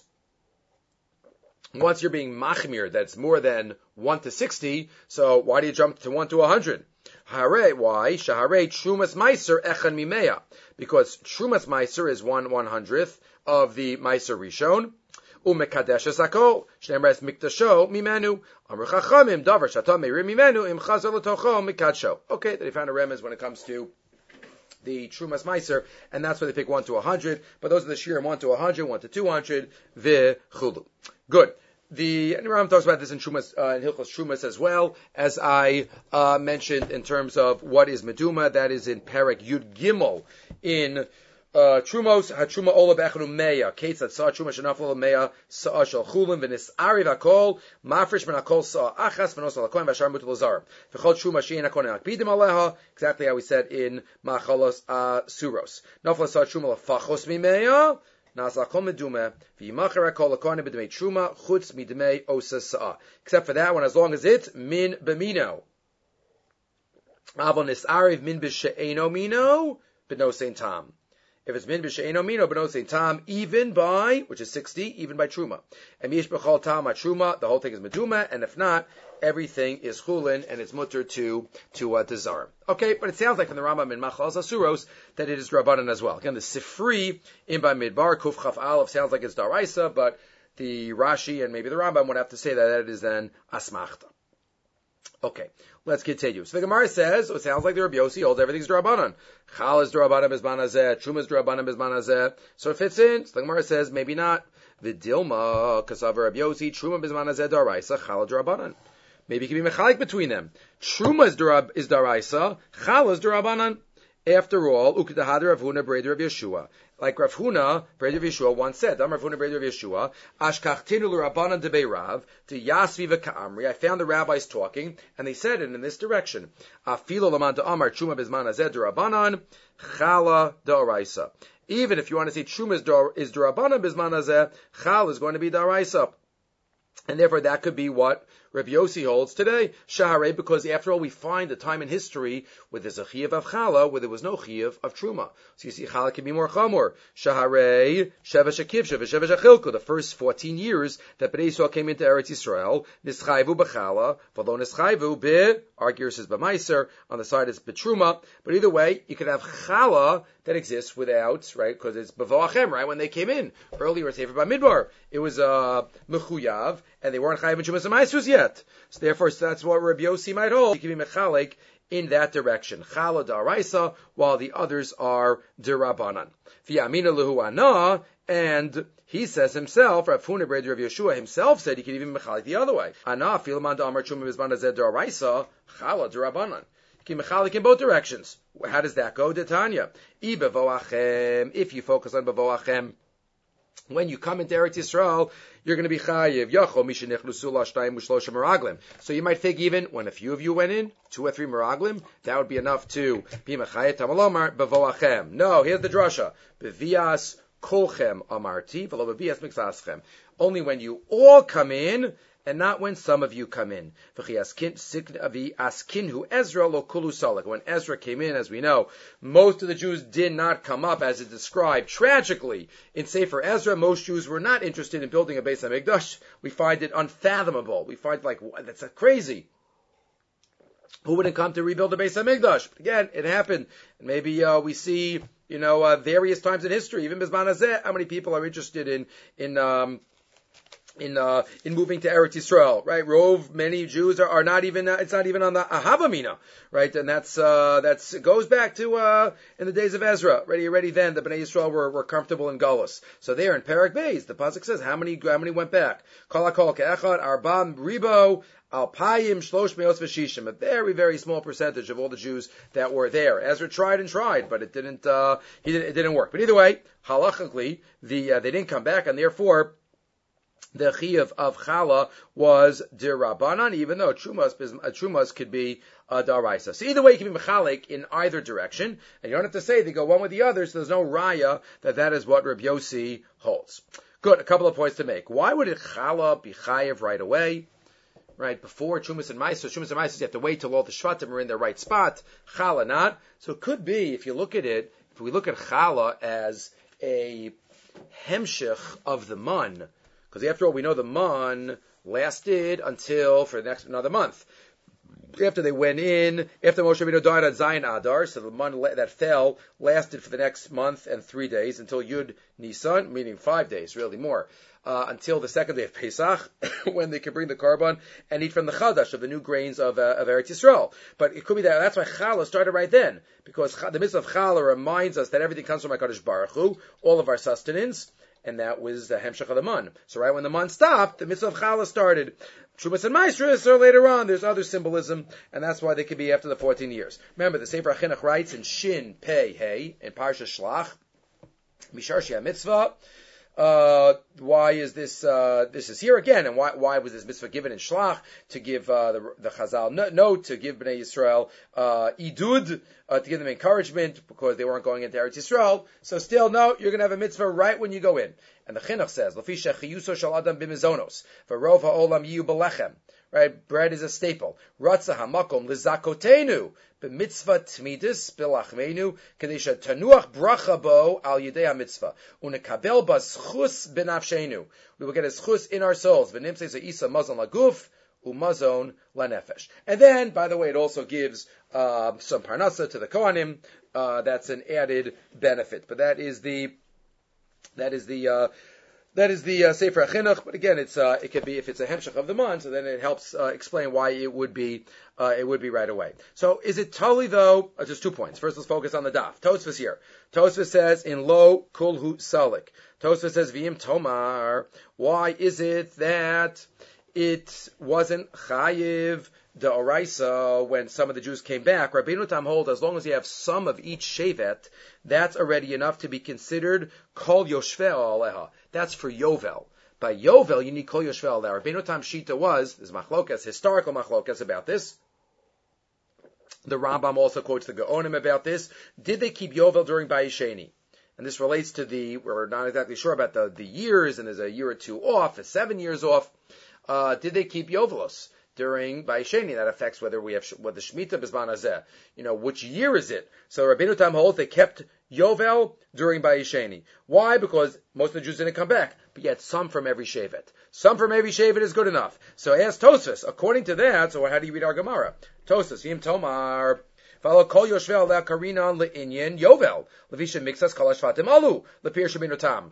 Once you're being machmir, that's more than one to sixty, so why do you jump to one to a hundred? Hare, why? Shahare Trumas Meiser Echan Mimea. Because Trumas Meiser is one one hundredth of the Meiser Rishon. Umekadesh Sakol. Shnemres Mikdasho Mimenu. Amr Chachamim Davar Shatam Meir Mimenu Im Chazal L'Tocho Mikadsho. Okay, that he found a remez when it comes to the Trumas Meiser, and that's why they pick one to one hundred. But those are the Shirim one to one hundred, one to two hundred, v'chulu. Good. The Ram talks about this in Trumas, uh, in Hilchos Trumas as well, as I uh, mentioned in terms of what is Meduma. That is in Perek Yud Gimel in Uh, Trumos, Hatruma Ola Bechanu Meya, Kates that saw Truma Shanafla Meya, Sa'a Shal Chulin, Venis Ari Vakol, Mafresh Menakol Sa'a Achas, Venos Alakoin, Vashar Mutul Lazar. Vechol Truma Shein Akon Akbidim Aleha, exactly how we said in Machalos uh, Suros. Nafla Sa'a Truma Lafachos Mimeya, Nas Lakom Medume, V'yimacher Akol Akon B'demei Truma, Chutz Midemei Osa Sa'a. Except for that one, as long as it's Min Bemino. Avon Nis Ari Min B'She'eno Mino, B'no Saint Tom. If it's min b'she'eno mino b'no sein tam, even by, which is sixty, even by truma. And mish b'chol tam truma, the whole thing is meduma, and if not, everything is chulin, and it's mutter to, to, uh, to zar. Okay, but it sounds like from the Rambam in Machal Asuros, that it is Rabbanan as well. Again, the Sifri, in by midbar, kuf chaf aleph, sounds like it's daraisa, but the Rashi and maybe the Rambam would have to say that that is then asmachta. Okay, let's continue. So the Gemara says, it sounds like the Rabbi Yossi holds everything's D'Rabbanan. Chal is D'Rabbanan Bizman Hazeh, Truma is D'Rabbanan Bizman Hazeh. So it fits in. So the Gemara says, maybe not. V'dilma, Kasav Rabbi Yossi, Truma Bizman Hazeh D'Araisa, Chal is D'Rabbanan. Maybe it can be mechalik between them. Truma is D'Araisa, Chal is D'Rabbanan. After all, Ukedahad Rav Huna Breder of Yeshua. Like Rav Huna, Breder of Yeshua once said, Am Rav Huna Breder of Yeshua, Ashkachtinu l'Rabbanan debei Rav, to Yasvi v'Ka'amri. I found the rabbis talking, and they said it in this direction. Afilo l'man da'amar Truma bizman hazeh d'Rabbanan, Chala da'oraisa. Even if you want to say Truma is d'Rabbanan bizman hazeh, Chal is going to be da'oraisa. And therefore that could be what Rabbi Yossi holds today, Shaharei, because after all we find a time in history where there's a Chiyuv of Chala, where there was no Chiyuv of Truma. So you see Chala can be more Chamor. Shaharei, Shevesh HaKivsha, Shevesh HaChilku, the first fourteen years that Bnei Yisrael came into Eretz Yisrael, Nischayvu b'Chala, V'lo Nischayvu b'Argir says b'Maiser, on the side it's b'Truma, but either way, you could have Chala that exists without, right, because it's B'Voachem, right, when they came in. Earlier it's Sefer Bamidbar. It was, uh, Mechuyav, and they weren't Chayav and Trumas and Maisus yet. So therefore, so that's what Rabbi Yossi might hold. He can be mechalik in that direction. Chala da'araisa, while the others are d'Rabbanan. V'yamina lehu ana, and he says himself, Rav Huna Breder of Yeshua himself said he could even mechalik the other way. Ana filman da'amar truma bizman hazeh da'araisa, chala d'Rabbanan. He can mechalik in both directions. How does that go? Detanya. I bevoachem, if you focus on bevoachem, when you come into Eretz Yisrael, you're going to be chayiv. Yacho mishenechnusu l'shtayim u'shlosha meraglim. So you might think even when a few of you went in, two or three meraglim, that would be enough to be mechayev tamalomar bevoachem. No, here's the drasha. Bevias kolchem amarti v'lo bevias mixaschem. Only when you all come in, and not when some of you come in. When Ezra came in, as we know, most of the Jews did not come up as it described. Tragically, in Sefer Ezra, most Jews were not interested in building a Beis HaMikdash. We find it unfathomable. We find like, that's crazy. Who wouldn't come to rebuild the Beis HaMikdash? But again, it happened. And maybe uh, we see, you know, uh, various times in history, even Bizman Hazeh, how many people are interested in, in, um, in uh, in moving to Eretz Yisrael, right? Rove, many Jews are, are not even, uh, it's not even on the Ahavamina, right? And that's, uh, that's, it goes back to, uh, in the days of Ezra, already, already then, the Bnei Yisrael were, were comfortable in Galus. So there in Perek Beis, the Pasuk says, how many, how many went back? Kol HaKol Ke'echad, Arbam, Ribo, Alpayim, Shlosh Meos V'Shishim, a very, very small percentage of all the Jews that were there. Ezra tried and tried, but it didn't, uh, he didn't, it didn't work. But either way, halachically, the, uh, they didn't come back, and therefore, the chiyuv of chala was d'Rabbanan, even though trumas, trumas could be uh, daraisa. So either way, you can be mechalik in either direction, and you don't have to say they go one with the other, so there's no raya that that is what Rabbi Yossi holds. Good, a couple of points to make. Why would it chala be chayiv right away? Right, before Trumas and Maisos, Trumas and Maisos, you have to wait till all the Shvatim are in their right spot. Chala not. So it could be, if you look at it, if we look at chala as a hemshich of the man, because after all, we know the man lasted until, for the next, another month. after they went in, after Moshe Rabbeinu died on Zayin Adar, so the month that fell lasted for the next month and three days until Yud Nisan, meaning five days, really more, uh, until the second day of Pesach, when they could bring the korban and eat from the chadash of the new grains of, uh, of Eretz Yisrael. But it could be that that's why Challah started right then, because the mitzvah of Challah reminds us that everything comes from HaKadosh Baruch Hu, all of our sustenance, and that was the Hemshech of the Mon. So right when the Mon stopped, the mitzvah of Challah started. Shumas and Maestras are later on. There's other symbolism, and that's why they could be after the fourteen years. Remember, the Sefer HaChinuch writes in Shin Pei Hey in Parsha Shlach, Mishar Shia Mitzvah. Uh, why is this? Uh, this is here again, and why? Why was this mitzvah given in Shlach to give uh, the, the Chazal note to give Bnei Yisrael uh, idud uh, to give them encouragement because they weren't going into Eretz Yisrael? So still, no, you're going to have a mitzvah right when you go in. And the Chinuch says, "Lafi shechiyuso shel adam b'mizonos v'rov ha'olam yiyu b'lechem." Right, bread is a staple. Ratza hamakom lizakotenu b'mitzvah tmidis b'lachmeinu kadesha tanuach bracha bo al yidei hamitzvah unekabel baschus b'nafshenu. We will get a schus in our souls. V'nimtzei ze'isa mazon laguf umazon lanefesh. And then, by the way, it also gives uh, some parnasa to the kohanim. Uh, that's an added benefit. But that is the that is the uh, That is the uh, Sefer HaChinuch, but again, it's uh, it could be if it's a hemshech of the month, so then it helps uh, explain why it would be uh, it would be right away. So is it totally though? Uh, just two points. First, let's focus on the daf. Tosfos here. Tosfos says in Lo Kulhu Salik. Tosfos says V'im Tomar. Why is it that it wasn't chayiv the oraisa when some of the Jews came back? Rabbeinu Tam holds as long as you have some of each shevet, that's already enough to be considered kol yoshveh aleha. That's for Yovel. By Yovel, you need kol yoshveh aleha. Rabbeinu Tam shita was, there's machlokas, historical machlokas about this. The Rambam also quotes the Gaonim about this. Did they keep Yovel during Bayisheni? And this relates to the, we're not exactly sure about the, the years, and there's a year or two off, a seven years off. Uh, did they keep Yovelos during Bayisheni? That affects whether we have what the Shemitah Bizman Hazeh. You know, which year is it? So Rabbeinu Tam holds they kept Yovel during Bayisheni. Why? Because most of the Jews didn't come back, but yet some from every Shevet. Some from every Shevet is good enough. So ask Tosfos. According to that, so how do you read our Gemara? Tosfos, Yim Tomar. Follow Kol Yoshvel La Karinan LeInyan Yovel. Levisha Mixas Kol Hashvatim Alu. Lepir Shabinu Tam.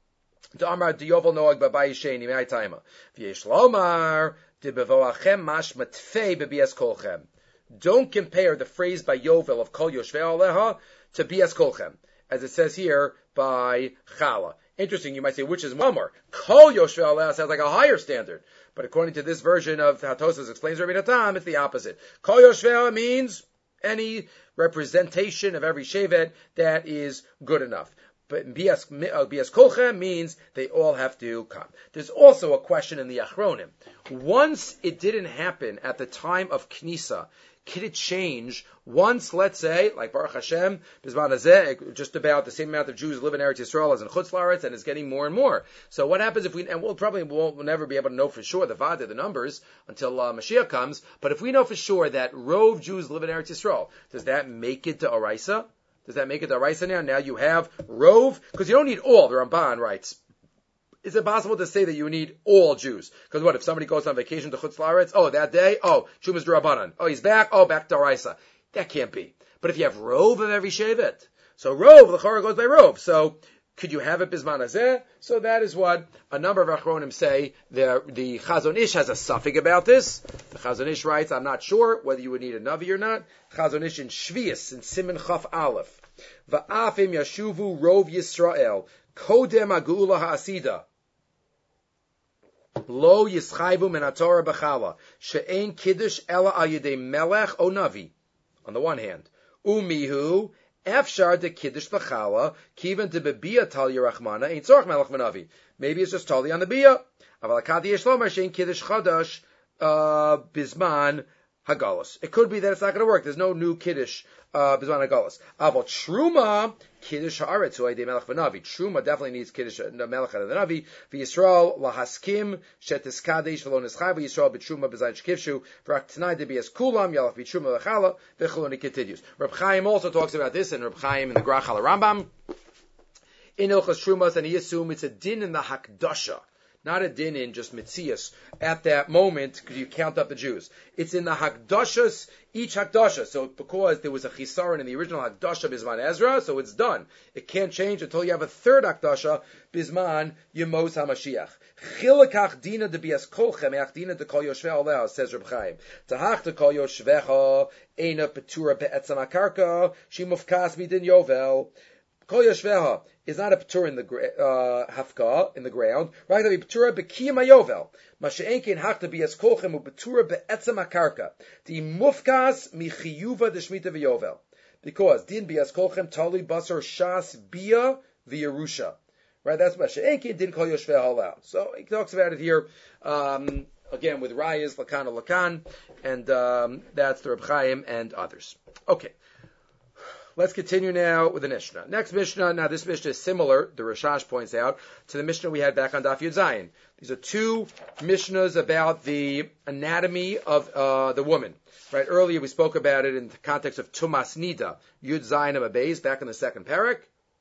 D'Amar D'Yovel Noag B'Bayisheni Me'ai Taima. V'yesh Lomar D'Bevoachem Mash Matfei B'Bias Kolchem. Don't compare the phrase by Yovel of Kol Yoshvei Aleha to Bias Kolchem, as it says here by Chala. Interesting, you might say, which is more? Kol Yoshvei Aleha sounds like a higher standard, but according to this version of how Tosfos explains Rabbeinu Tam, it's the opposite. Kol Yoshvei means any representation of every shevet that is good enough. But Bias Kolchem means they all have to come. There's also a question in the Achronim. Once it didn't happen at the time of Knisa, could it change once, let's say, like Baruch Hashem, Bizman Hazeh, just about the same amount of Jews live in Eretz Yisrael as in Chutz La'aretz, and it's getting more and more. So what happens if we, and we'll probably won't, we'll never be able to know for sure the Vada, the numbers, until uh, Mashiach comes, but if we know for sure that Rove Jews live in Eretz Yisrael, does that make it to Oraisa? Does that make it to Oraisa now? Now you have Rove, because you don't need all, the Ramban writes. Is it possible to say that you need all Jews? Because what, if somebody goes on vacation to Chutz La'aretz, oh, that day, oh, Shumas D'Rabbanan. Oh, he's back, oh, back to Oraisa. That can't be. But if you have Rove of every Shevet, so Rove, the Chorah goes by Rove. So, could you have it Bizman Hazeh? So that is what a number of Achronim say. The, the Chazon Ish has a suffix about this. The Chazon Ish writes, I'm not sure whether you would need a Navi or not. Chazon Ish in Shvius, in Siman Chaf Aleph. Va'afim Yashuvu Rove Yisrael, Kodem Agula Ha'asida. Lo yischayvu min haTorah b'chala she'ein kiddush ela al yedei melech o navi. On the one hand, umihu efshar de kiddush b'chala kiven de bebia tal yerachmana ein tzorach melech v'navi. Maybe it's just totally on the bia. Aval akadi yesh lomar she'ein kiddush chadash bizman hagalus. It could be that it's not going to work. There's no new kiddush uh, bizman hagalus. Aval truma kiddush haaretz hu yedei melech v'navi. Truma definitely needs kiddush melech and the navi. V'Yisrael lahaskim shetis kadesh v'lo nischay v'Yisrael b'truma b'zayin shkivshu v'rak t'nai debias kulam yalach b'truma v'chala v'chaloni continues. Reb Chaim also talks about this, and Reb Chaim in the Grachal Rambam in Ilchos Trumas, and he assumes it's a din in the hakdasha. not a din in just mitzias at that moment because you count up the Jews. It's in the Hakdashas, each Hakdasha. So because there was a chisaron in the original Hakdasha Bisman Ezra, so it's done. It can't change until you have a third Hakdasha Bisman Yemos HaMashiach. Chilakach dina de bias kolchem ach dina de kol yoshveh aleh, says Reb Chaim. Tahach de kol yoshvecha eina petura be'etzam akarka she mufkas midin yovel. Kol yoshveha is not a petura in the uh, hafka in the ground. Right? That petura bekiyam ayovel. Masha'enkin hach de bias kolchem u petura be'etzam akarka. The mufkas michiyuva de shmita v'yovel. Because din bias kolchem tali basar shas bia v'yerusha. Right, that's what She'enkin didn't call Yoshveh Halal. So he talks about it here, um, again, with Rayas, Lakan, Lakan, and um, that's the Reb Chaim and others. Okay, let's continue now with the Mishnah. Next Mishnah, now this Mishnah is similar, the Rashash points out, to the Mishnah we had back on Daf Yud Zayin. These are two Mishnahs about the anatomy of uh, the woman. Right, earlier we spoke about it in the context of Tumas Nida, Yud Zayin Abayz, back in the second parak.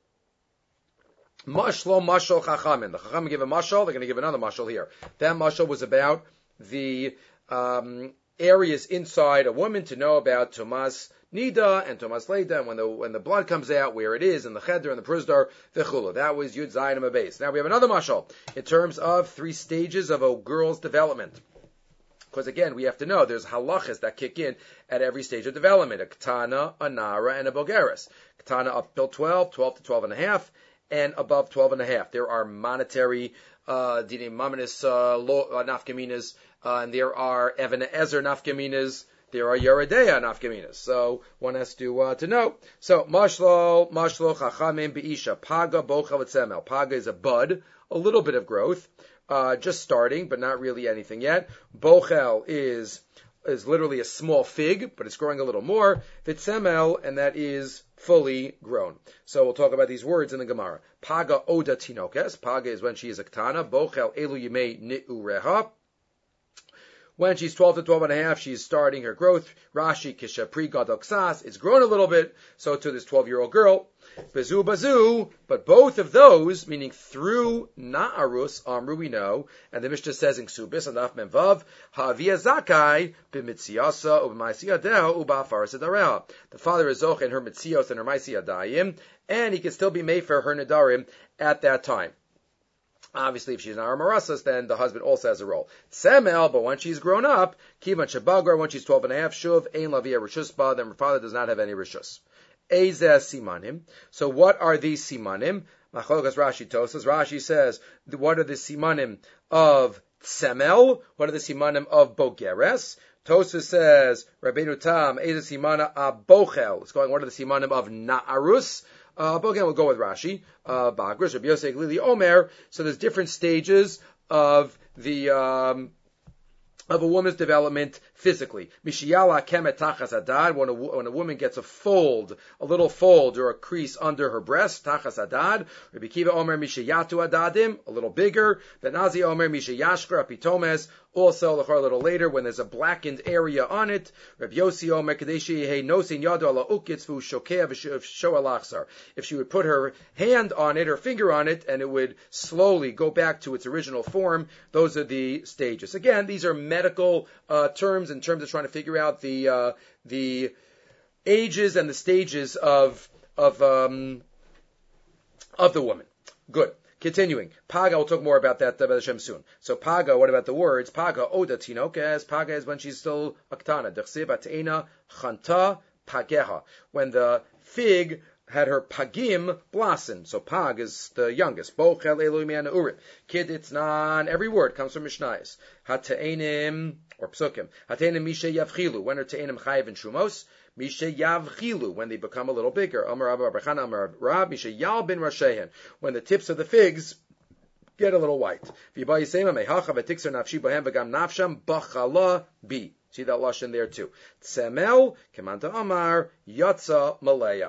Mashlo mashal chachamim. The chachamim give a mashal. They're going to give another mashal here. That mashal was about the um, areas inside a woman to know about Tumas Nida and Tumas Leida, and when the when the blood comes out, where it is in the cheder and the prusdar v'chula. That was Yud Zayin Abayz. Now we have another mashal in terms of three stages of a girl's development. Because again, we have to know there's halachas that kick in at every stage of development: a ketana, a nara, and a bogeres. Ketana up till twelve, twelve to twelve and a half. And above twelve and a half. There are monetary, uh, dinim maminis, uh, nafkaminas, uh, and there are Evan Ezer nafkaminas, there are Yeridea nafkaminas. So one has to, uh, to know. So, mashlo, mashlo, chachamim, be'isha, paga, bochel, etzemel. Paga is a bud, a little bit of growth, uh, just starting, but not really anything yet. Bochel is, is literally a small fig, but it's growing a little more. Vitsemel, and that is fully grown. So we'll talk about these words in the Gemara. Paga oda tinokes. Paga is when she is a ketana. Bochel elu yimei ni'ureha. When she's twelve to twelve and a half, she's starting her growth. Rashi kisha pri gadoksas. It's grown a little bit. So to this twelve-year-old girl. Bazu bazu. But both of those, meaning through na'arus, amru we know, and the Mishnah says in Ksubis, anaf memvav, ha'avia zakai, b'mitziasa, u'b'maisiyadeh, u'ba'afaras edareha. The father is zoch in her mitzios and her maisiyadayim, and he can still be made for her nedarim at that time. Obviously, if she's an Aramarasas, then the husband also has a role. Semel, but when she's grown up, Kivan Shabagar, when she's twelve and a half, Shuv, Ein Lavia Rishusba, then her father does not have any Rishus. Ezeh Simanim. So what are these Simanim? Machlokas Rashi Tosas. Rashi says, what are the Simanim of Semel? What are the Simanim of Bogeres? Tosas says, Rabbeinu Tam, Ezeh Simana Abochel. It's going, what are the Simanim of Na'arus? Uh, but again, we'll go with Rashi. Uh, Bagrish, Rabbi Yosef Glili Omer. So there's different stages of the, um, of a woman's development physically. Mishiyala kemet tachas adad, when a, when a woman gets a fold, a little fold or a crease under her breast, tachas adad. Rabbi Kiva Omer mishiyatu adadim, a little bigger. Benazi Omer mishiyashkra apitomes, also a little later when there's a blackened area on it. Rabbi Yossi Omer kadeshi he nosin yado ala ukitz vu shokeh v'shoalachsar. If she would put her hand on it, her finger on it, and it would slowly go back to its original form, those are the stages. Again, these are medical uh, terms in terms of trying to figure out the uh, the ages and the stages of of um, of the woman. Good. Continuing. Paga, we'll talk more about that uh, Hashem soon. So Paga, what about the words? Paga oda tinokes. Paga is when she's still aktana. Dechsiv atena chanta pageha. When the fig had her pagim blossom. So Pag is the youngest. Bochel eluimiana urim. Kid, it's non. Every word comes from Mishnayos. Hata'enim, or psukim. Hata'enim mishe yavchilu. When are ta'enim chayiv and shumos? Mishe yavchilu. When they become a little bigger. Amar Rabba Barchana, Amar Rab, mishe yal bin rashehen. When the tips of the figs get a little white. V'yiba yisema mehacha v'tikser nafshi bohem v'gam nafsham bachala bi. See that lashon there too. Tsemel, kemanta Amar, yatsa malaya.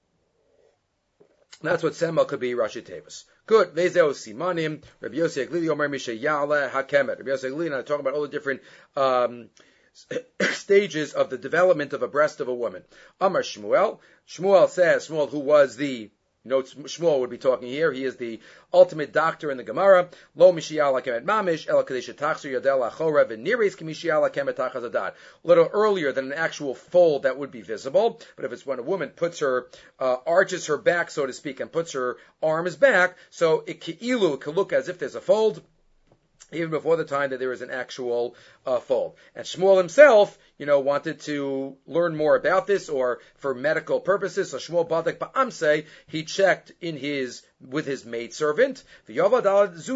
That's what Sema could be, Rashi Tevis. Good. Vezeo Simanim. Rabbi Yossi Aglili Omer Misha Ya'ale Hakemet. Rabbi Yossi Aglili and I talk about all the different um, stages of the development of a breast of a woman. Amar Shmuel. Shmuel says, Shmuel, who was the You know, Shmuel would be talking here. He is the ultimate doctor in the Gemara. Lo mishiyah lakem et mamish, el kadesh tachzir yadel achora v'nireis k'mishiyah lakem et tachaz adat. A little earlier than an actual fold that would be visible. But if it's when a woman puts her, uh, arches her back, so to speak, and puts her arms back, so it ki'ilu, it can look as if there's a fold, even before the time that there is an actual uh, fold. And Shmuel himself, you know, wanted to learn more about this, or for medical purposes. So Shmuel Badak Ba'amse, he checked in his with his maidservant, even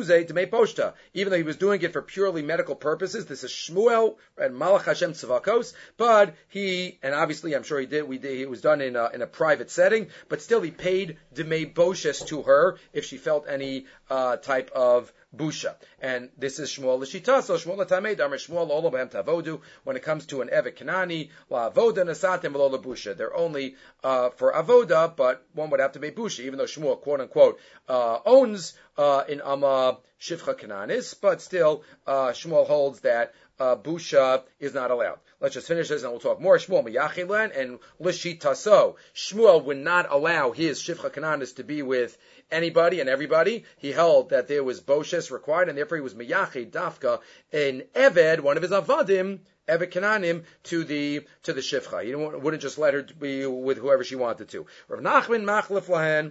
though he was doing it for purely medical purposes. This is Shmuel and Malach Hashem Tzavakos, but he, and obviously I'm sure he did, we did, it was done in a, in a private setting, but still he paid Demei Boshes to her if she felt any uh, type of busha. And this is Shmuel L'Shita, so Shmuel L'Tamei, Damar Shmuel Olo B'hem Tavodu, when it comes to an Evet Kanani, La Avoda Nasatim V'lo Busha. They're only uh, for Avoda, but one would have to make busha, even though Shmuel, quote unquote, Uh, owns uh, in Amma Shifcha Kananis, but still uh, Shmuel holds that uh, Busha is not allowed. Let's just finish this and we'll talk more. Shmuel Miyachilan and Lishitaso. Shmuel would not allow his Shifcha Kananis to be with anybody and everybody. He held that there was Boshes required, and therefore he was Miyachi Dafka in Eved, one of his Avadim, Evet Kananim, to the to the Shifcha. He wouldn't just let her be with whoever she wanted to. Rav Nachman Machlef Lahan.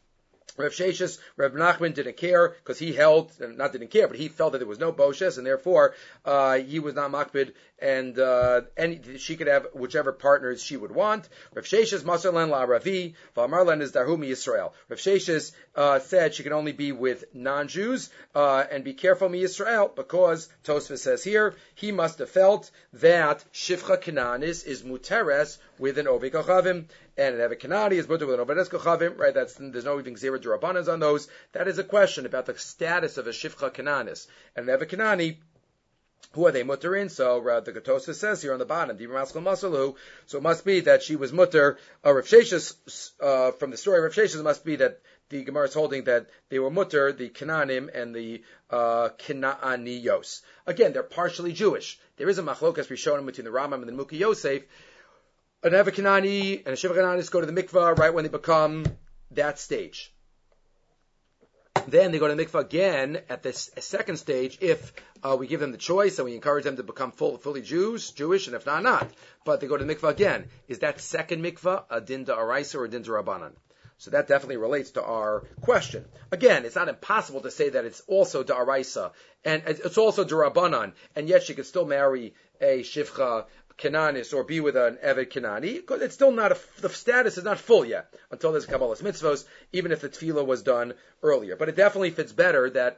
Rav Sheshes, Rav Nachman didn't care because he held, not didn't care, but he felt that there was no boshes, and therefore uh, he was not makbid, and uh, any, she could have whichever partners she would want. Rav Sheshes Maserlan La Ravi, Valmarlan is Darhumi Yisrael. Rav Sheshes uh, said she can only be with non-Jews, uh, and be careful Mi Yisrael, because Tosfos says here he must have felt that Shifcha Kananis is muteres with an Ovei Kochavim, and an Evet Kanani is mutter with an Ovedes Kochavim, right? That's, there's no even zero Durabanas on those. That is a question about the status of a Shifcha Kananis. And an Evet Kanani, who are they mutter in? So uh, the Tosfos says here on the bottom, Dibra Maskal Masalu. So it must be that she was mutter. Uh, Rav Sheshes, uh, from the story of Rav Sheshes, must be that the Gemara is holding that they were mutter, the Kananim and the uh, Kanaaniyos. Again, they're partially Jewish. There is a machlokas we showed between the Rambam and the Mukhi Yosef. An Evet Kanani and a Shifcha Kananis go to the mikvah right when they become that stage. Then they go to the mikvah again at this second stage if uh, we give them the choice and we encourage them to become full, fully Jews, Jewish, and if not, not. But they go to the mikvah again. Is that second mikvah a din da'araisa or a din da'rabanan? So that definitely relates to our question. Again, it's not impossible to say that it's also da'araisa and it's also da'rabanan, and yet she could still marry a Shifcha Kananis or be with an Evet Kanani, because it's still not a, the status is not full yet until there's Kabbalah's mitzvos, even if the tefillah was done earlier. But it definitely fits better that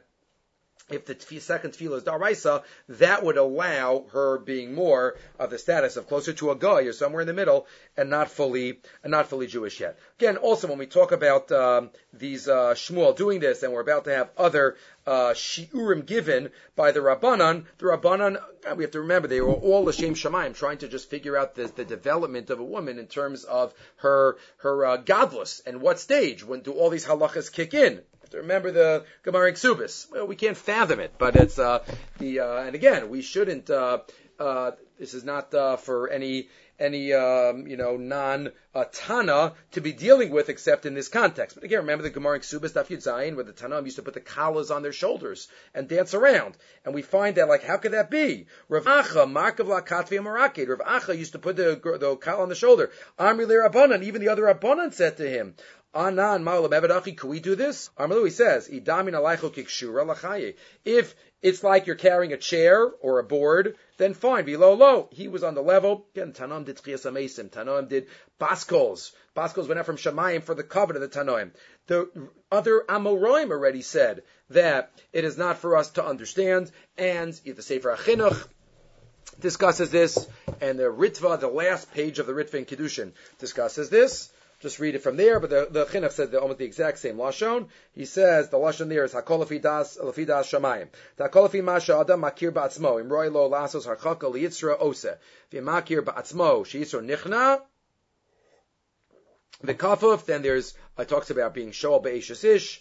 if the tef- second tefillah is daraisa, that would allow her being more of the status of closer to a guy or somewhere in the middle, and not fully and not fully Jewish yet. Again, also when we talk about um, these uh, Shmuel doing this, and we're about to have other uh, shiurim given by the Rabbanan, the Rabbanan, we have to remember they were all l'shem shamayim, trying to just figure out the, the development of a woman in terms of her her uh, godless and what stage when do all these halachas kick in. To remember the Gemara in Ksubis. Well, we can't fathom it, but it's uh, the uh, and again we shouldn't. Uh, uh, this is not uh, for any any um, you know non uh, Tana to be dealing with except in this context. But again, remember the Gemara in Ksubis Daf Yud Zayin, where the Tanam used to put the collars on their shoulders and dance around, and we find that like how could that be? Rav Acha Markav La Katvi Marakid. Rav Acha used to put the the collar on the shoulder. Amri Le Rabbanan. Even the other Rabbanan said to him, Anan Ma'olam Evedachi, can we do this? Armalu, says, Idamin alaycho kikshura lachaye. If it's like you're carrying a chair or a board, then fine, be low, low. He was on the level. Again, Tanoim did Tchias HaMesim. Tanoim did Baskos. Baskos went out from Shemayim for the covenant of the Tanoim. The other Amoraim already said that it is not for us to understand, and if the Sefer HaChinuch discusses this, and the Ritva, the last page of the Ritva in Kiddushin, discusses this. Just read it from there, but the, the Chinuch said the, almost the exact same Lashon. He says, the Lashon there is, Hakol lefi das, lefi das shamayim. Hakol lefi ma she'adam makir ba'atzmo, im roi lo lasos harchaka liyitzra ose. V'im makir ba'atzmo, she'yitzra nichna. The Kafuf, then there's, it talks about being shoal be'eshes ish.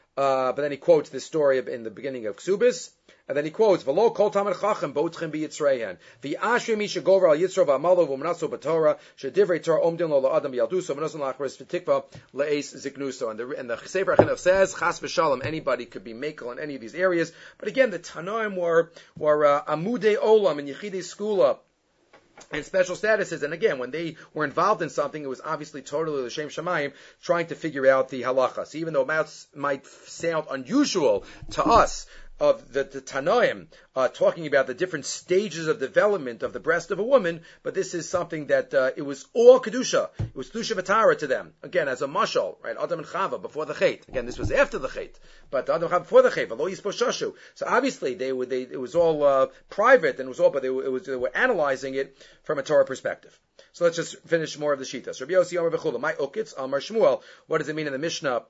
Uh, but then he quotes this story in the beginning of Ksubis, and then he quotes, "V'lo kol tamid chacham botchem b'yitzreihen v'ashri mi shegover al yitzro v'amalo v'umnaso b'torah shedivrei Torah omdin lo la'adam yalduso v'nosan la'achris v'tikva le'es ziknuso." And the and the Sefer HaChinuch says, "Chas v'shalom," anybody could be makel in any of these areas. But again, the Tanoim were were uh, amudei olam and yechidei skula, and special statuses. And again, when they were involved in something, it was obviously totally l'shem shamayim, trying to figure out the halachas. So even though it might, might sound unusual to us, of the, the Tanoim, uh, talking about the different stages of development of the breast of a woman, but this is something that, uh, it was all Kedusha. It was Kedusha V'Tara to them. Again, as a mashal, right? Adam and Chava, before the Chet. Again, this was after the Chet. But Adam and Chava before the Chet, V'lo Yisposhashu. So obviously, they were, they, it was all, uh, private, and it was all, but they, it was, they were analyzing it from a Torah perspective. So let's just finish more of the Shitas. Rabbi Yossi Amar V'chula, my Ukitz, Amar Shmuel. What does it mean in the Mishnah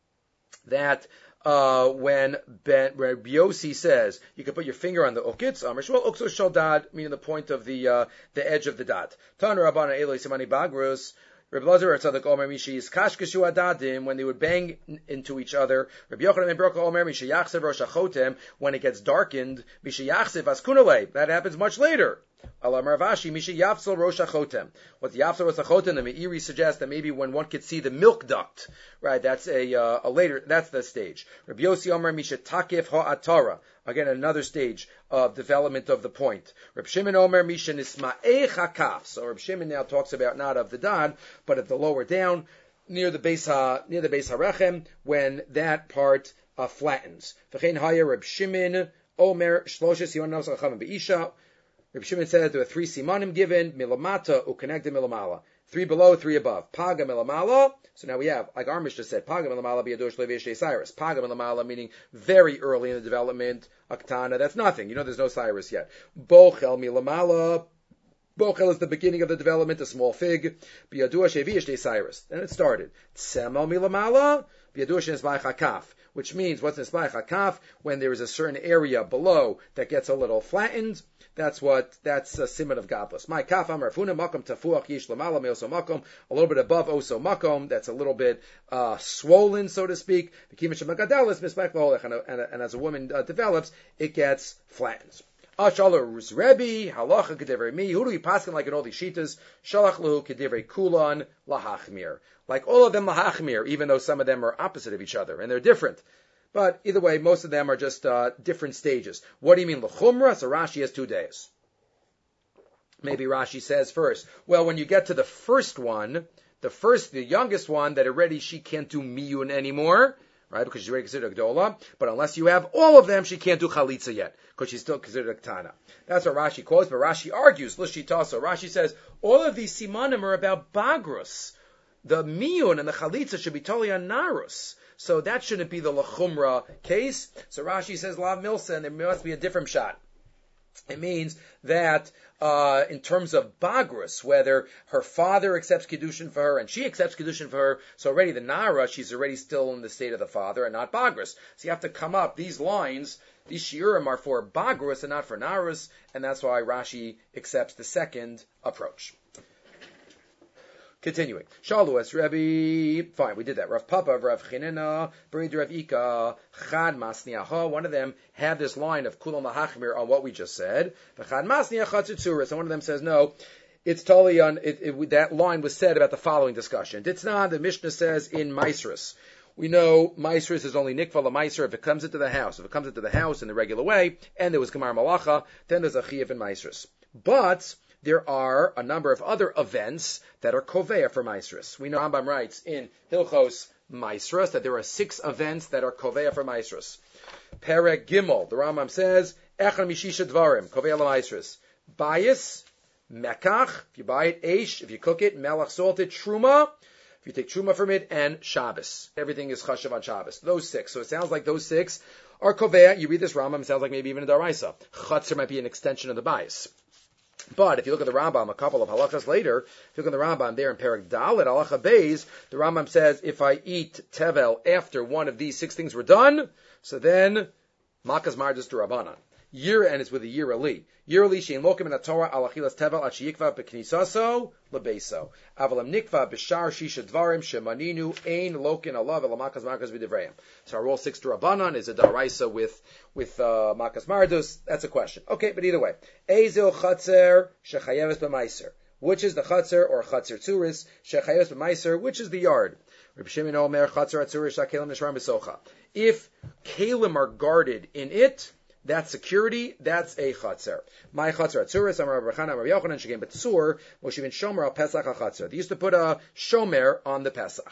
that, Uh, when Ben Rabbi Yossi says you can put your finger on the ukitz, Amar Shmuel ukso shal dad, meaning the point of the uh, the edge of the dad. Tanu Rabbana Eloi Simani Bagrus. Rabbi Lazar Tzadok Omer Mishi is Kashkashu Adadim, when they would bang into each other. Rabbi Yochanan ben Baruch Omer Mishi Yachsev Rosh Hachotem, when it gets darkened. Mishi Yachsev Askunale, that happens much later. Alam Ravashi Mishi Yafsel Rosh Hachotem. What the Yafsel Rosh Hachotem, the Meiri suggests that maybe when one could see the milk duct, right? That's a uh, a later. That's the stage. Rabbi Yossi Omer Misha Takif Ha'atara. Again, another stage of development of the point. Reb Shimon Omer Misha Nisma'ei Hakaf. So Reb Shimon now talks about not of the dad, but of the lower down, near the base ha, near the base Harechem, when that part uh, flattens. V'chein Haya Reb Shimon Omer Shloshes Yon Nos Achavim Be'isha. Reb Shimon said there were three simanim given, milamata u'connected milamala. Three below, three above. Paga milamala. So now we have, like our Mishnah said, Paga milamala biyadosh levi Cyrus. Paga milamala meaning very early in the development. Aktana, that's nothing. You know there's no Cyrus yet. Bochel milamala. Bochel is the beginning of the development, a small fig. Biyadosh levi Cyrus. Then it started. Tsemo milamala. Biyadosh nesbay hakaf. Which means, what's nesbay hakaf? When there is a certain area below that gets a little flattened. That's what, that's a simon of gadlus. My kaf amar funa makom tafuach yish lamala meoso makom, a little bit above oso makom, that's a little bit, uh, swollen, so to speak. And, and, and as a woman uh, develops, it gets flattened. Ashalur Rebbe, halacha kedivrei mi, who do we pass like in all these shitas? Shalach lehu kedivrei kulan lahachmir. Like all of them lahachmir, even though some of them are opposite of each other, and they're different. But either way, most of them are just uh, different stages. What do you mean l'chumra? So Rashi has two days. Maybe Rashi says first, well, when you get to the first one, the first, the youngest one, that already she can't do miyun anymore, right? Because she's already considered a gdola. But unless you have all of them, she can't do chalitza yet, because she's still considered a ktana. That's what Rashi quotes. But Rashi argues, l'shita. So Rashi says all of these simanim are about bagrus. The miyun and the chalitza should be totally on narus. So that shouldn't be the lachumra case. So Rashi says lav milsa, and there must be a different shot. It means that uh, in terms of bagrus, whether her father accepts kedushin for her and she accepts kedushin for her, so already the nara, she's already still in the state of the father and not bagrus. So you have to come up, these lines, these shiurim are for bagrus and not for narus, and that's why Rashi accepts the second approach. Continuing. Shalu es Rebbe. Fine, we did that. Rav Papa, Rav Chinena, Berid Rav Ika, Chad Masniacha. One of them had this line of Kulam Lahachmir on what we just said. The Chad Masniacha Tzitzuris. And one of them says, no, it's totally on, it, it, that line was said about the following discussion. It's not, the Mishnah says in Maisrus. We know Maisrus is only Nikva LaMaiser if it comes into the house. If it comes into the house in the regular way, and there was Gemar Malacha, then there's a Chiyuv in Maisrus. But there are a number of other events that are koveya for Maisrus. We know Rambam writes in Hilchos Maisrus that there are six events that are koveya for Maisrus. Perek Gimel, the Rambam says, Echad Mishisha Dvarim, koveya LaMaisrus. Bayis, Mekach, if you buy it, Eish, if you cook it, Melach salted, Truma, if you take Truma from it, and Shabbos. Everything is Chashav on Shabbos. Those six. So it sounds like those six are koveya. You read this Rambam, it sounds like maybe even a Daraisa. Chatzar might be an extension of the Bayis. But if you look at the Rambam, a couple of halachas later, if you look at the Rambam there in Perek Dalet, halacha Beis, the Rambam says, if I eat tevel after one of these six things were done, so then, makas mardas d'Rabbanan. Year, and it's with a year ali. Year ali shein lokim in the Torah al achilas tevel at sheyikva beknisaso lebeso. Avalam nikva b'shar shisha dvarim shemaninu ein lokin alav elamakas markas v'divrayim. So our rule six to Rabbanan is a daraisa with with uh, makas mardus. That's a question. Okay, but either way, ezil chatzer shechayeves b'maiser. Which is the chatzer or chatzer tzuris shechayeves b'maiser? Which is the yard? If kalim are guarded in it, that's security, that's a chatzer. My chatzer atzuris, Amar Rabbi Chana, Rabbi Yochanan, Shegem Betzur, Moshe ben Shomer al Pesach al chatzer. They used to put a shomer on the Pesach.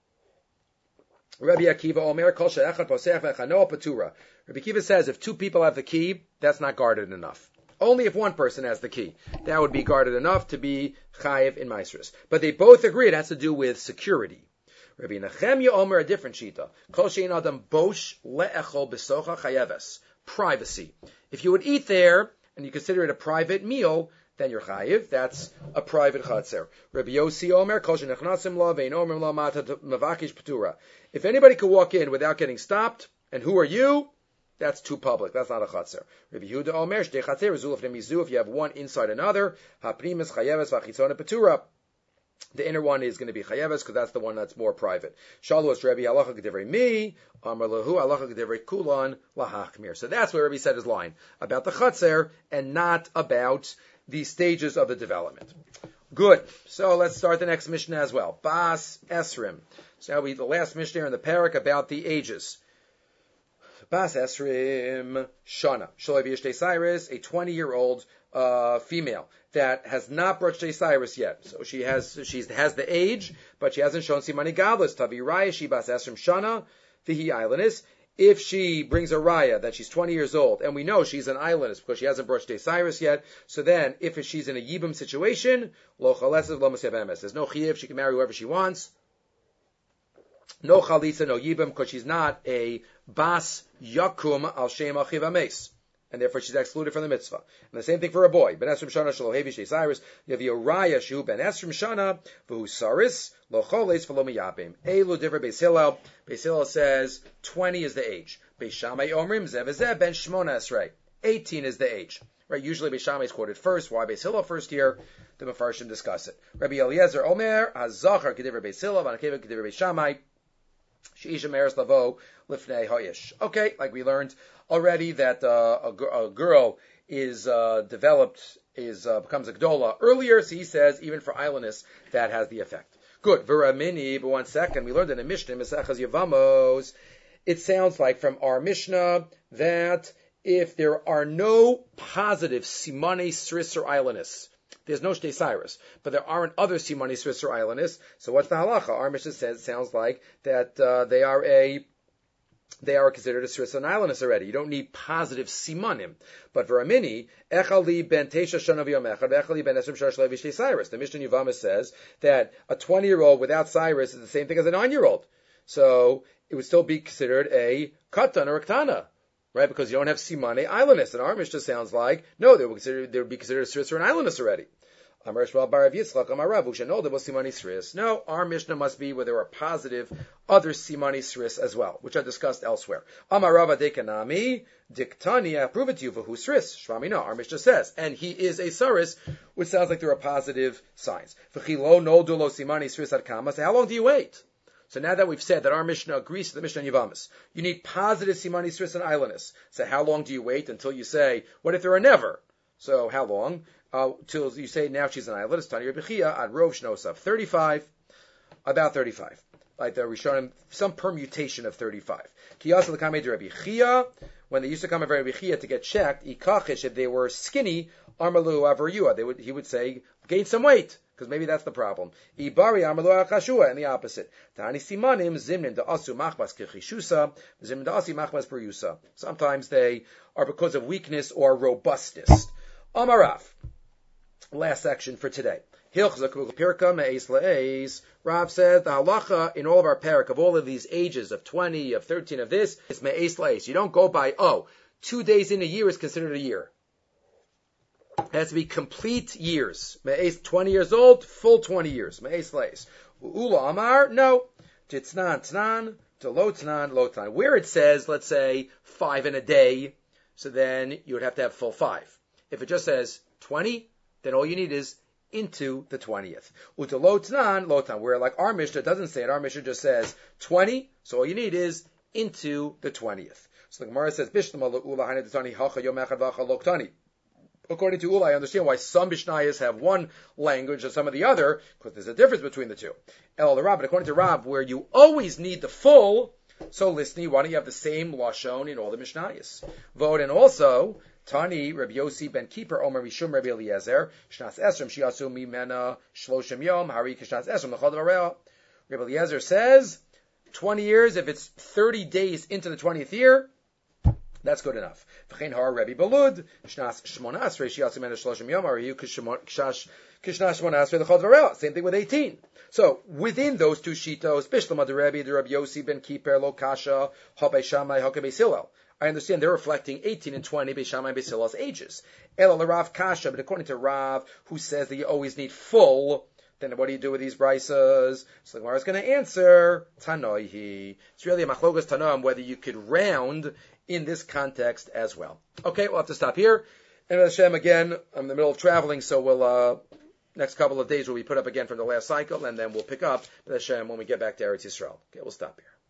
Rabbi Akiva Omer, Kol she'echad posech ve'echanoa patura. Rabbi Akiva says if two people have the key, that's not guarded enough. Only if one person has the key. That would be guarded enough to be chayiv in Maisrus. But they both agree it has to do with security. Rabbi Nechemya Omer, a different shita. Kol she'in adam bosh le'echol besocha chayeves. Privacy. If you would eat there, and you consider it a private meal, then you're chayiv. That's a private chatzer. Rabbi Yossi Omer, Kol she'nechnasim la ve'in omer la mata mavakish patura. If anybody could walk in without getting stopped, and who are you? That's too public. That's not a chatzer. Rabbi Yehuda Omer, shtei chatzer zulaf nemizu. If you have one inside another, haprimis chayeves v'achitzona patura. The inner one is going to be chayeves because that's the one that's more private. Shalos Rabbi halacha k'divrei mi, amar lahu halacha k'divrei kulan lahachmir. So that's where Rabbi said his line about the chatzer and not about the stages of the development. Good. So let's start the next Mishnah as well. Bas Esrim. So now we the last Mishnah in the parak about the ages. Bas Esrim Shana. Shaloi v'yishtei Cyrus, a twenty-year-old uh, female that has not brought Shtei Cyrus yet. So she has she has the age, but she hasn't shown Simani Gadlus. Tavi Raya, she Bas Esrim Shana, Vihi Islandis. If she brings a Raya that she's twenty years old, and we know she's an islandess because she hasn't brought Shtei Cyrus yet, so then if she's in a Yibum situation, Lo Chaleses Lo Masev Emes. There's no Chiyuv, she can marry whoever she wants. No Chalitza, no Yibum, because she's not a Bas Yakum Al Shem Achiv Ames. And therefore she's excluded from the mitzvah. And the same thing for a boy. Ben Esrim Shana Shelo Hevi Shtei Cyrus. You have Uriah Shu Ben Esrim Shana V'hu Saris Lo Choles V'lo Miyabim. Elu Divrei Beis Hillel. Beis Hillel says twenty is the age. Beis Shammai Omrim Zev Zeh Ben Shmona Esrei. eighteen is the age. Right? Usually Beis Shammai is quoted first. Why Beis Hillel first here? The Mefarshim discuss it. Rabbi Eliezer Omer HaZachar K'divrei Beis Hillel V'Anakeva K'divrei Beis Shammai. Sheisha Meres Lavo Lifnei Hoyish. Okay, like we learned already that uh, a, a girl is uh, developed, is uh, becomes a gdola earlier. So he says even for islandess that has the effect. Good. Viramini. But one second, we learned in the Mishnah Mesachas Yevamos. It sounds like from our Mishnah that if there are no positive simane sris or islandess, there's no Shtei Cyrus, but there aren't other simani Swiss or islandess. So what's the halacha? Our Mishnah says sounds like that uh, they are a they are considered a Swiss and islandess already. You don't need positive simanim. But Veramini, Echali ben Tesha Shana v'Yomechad, Echali ben Esrim Shana Shlevi Shtei Cyrus. The Mishnah Yevamos says that a twenty-year-old without Cyrus is the same thing as a nine-year-old. So it would still be considered a katan or a ktana. Right, because you don't have simane islandess, and our Mishnah sounds like no, they would consider they would be considered a Sris or an islandess already. No, our Mishnah must be where there are positive other simani sris as well, which I discussed elsewhere. Amarava dekanami diktani, I prove it to you for who sris. Shvami no, our Mishnah says, and he is a saris, which sounds like there are positive signs. V'chilo noldu lo simani sris ad kama. So how long do you wait? So now that we've said that our Mishnah agrees to the Mishnah Yevamos, you need positive simani sris and islandess. So how long do you wait until you say, what if there are never? So how long? Uh, till you say now she's an islandess. Tani Rabbi Chia ad rov shnosav. thirty-five, about thirty-five. Like the Rishonim, some permutation of thirty-five. Kiyasa l'kamei de Rabbi Chia, when they used to come over Rabbi Chia to get checked, ikachish, if they were skinny, armalu avarua, they would, he would say, gain some weight. Because maybe that's the problem. Ibari amalu akashua, and the opposite. Tani simanim zimnim da'asu machmas kechishusa, zimnim da'asi machmas perusa. Sometimes they are because of weakness or robustness. Amarav. Last section for today. Rav said the halacha in all of our parak of all of these ages of twenty, of thirteen, of this is me'es la'es. You don't go by, oh, two days in a year is considered a year. It has to be complete years. Me'es, twenty years old, full twenty years. Me'es la'es. Ula amar, no. Titznan tnan, to lo tnan, lo tnan. Where it says, let's say, five in a day, so then you would have to have full five. If it just says twenty, then all you need is into the twentieth. Uta lotnan, lotan, where like our Mishnah doesn't say it, our Mishnah just says twenty, so all you need is into the twentieth. So the Gemara says, according to Ula, I understand why some Mishnayos have one language and some of the other, because there's a difference between the two. El the Rab, but according to Rab, where you always need the full, so listening, why don't you have the same lashon in all the Mishnayos? Vote, and also, Tani, Rabbi Yossi ben Kippur, Omer Mishum, Rabbi Eliezer, Shnas Esrim, Shiasu Mimena, Shloshim Yom, Hari Kishnas Esrim, Lechad Vareo. Rabbi Eliezer says, twenty years, if it's thirty days into the twentieth year, that's good enough. V'chein har Rabbi Balud, Shnas Shmona Asrei, Shiasu Mimena, Shloshim Yom, Hari Kishnas Shmona Asrei, Lechad Vareo. Same thing with eighteen. So, within those two shitos, Bishlam the Rabbi, the Rabbi Yossi ben Kippur, Lo Kasha, Habei Shammai, Hakabei Hillel. I understand they're reflecting eighteen and twenty, Beis Shammai and Beis Hillel's ages. Ela l'Rav Kasha, but according to Rav, who says that you always need full, then what do you do with these brisas? So the Gemara is going to answer, Tanoihi. It's really a machlokas Tanoim, whether you could round in this context as well. Okay, we'll have to stop here. And Hashem, again, I'm in the middle of traveling, so we'll, uh, next couple of days will be put up again from the last cycle, and then we'll pick up, Hashem, when we get back to Eretz Yisrael. Okay, we'll stop here.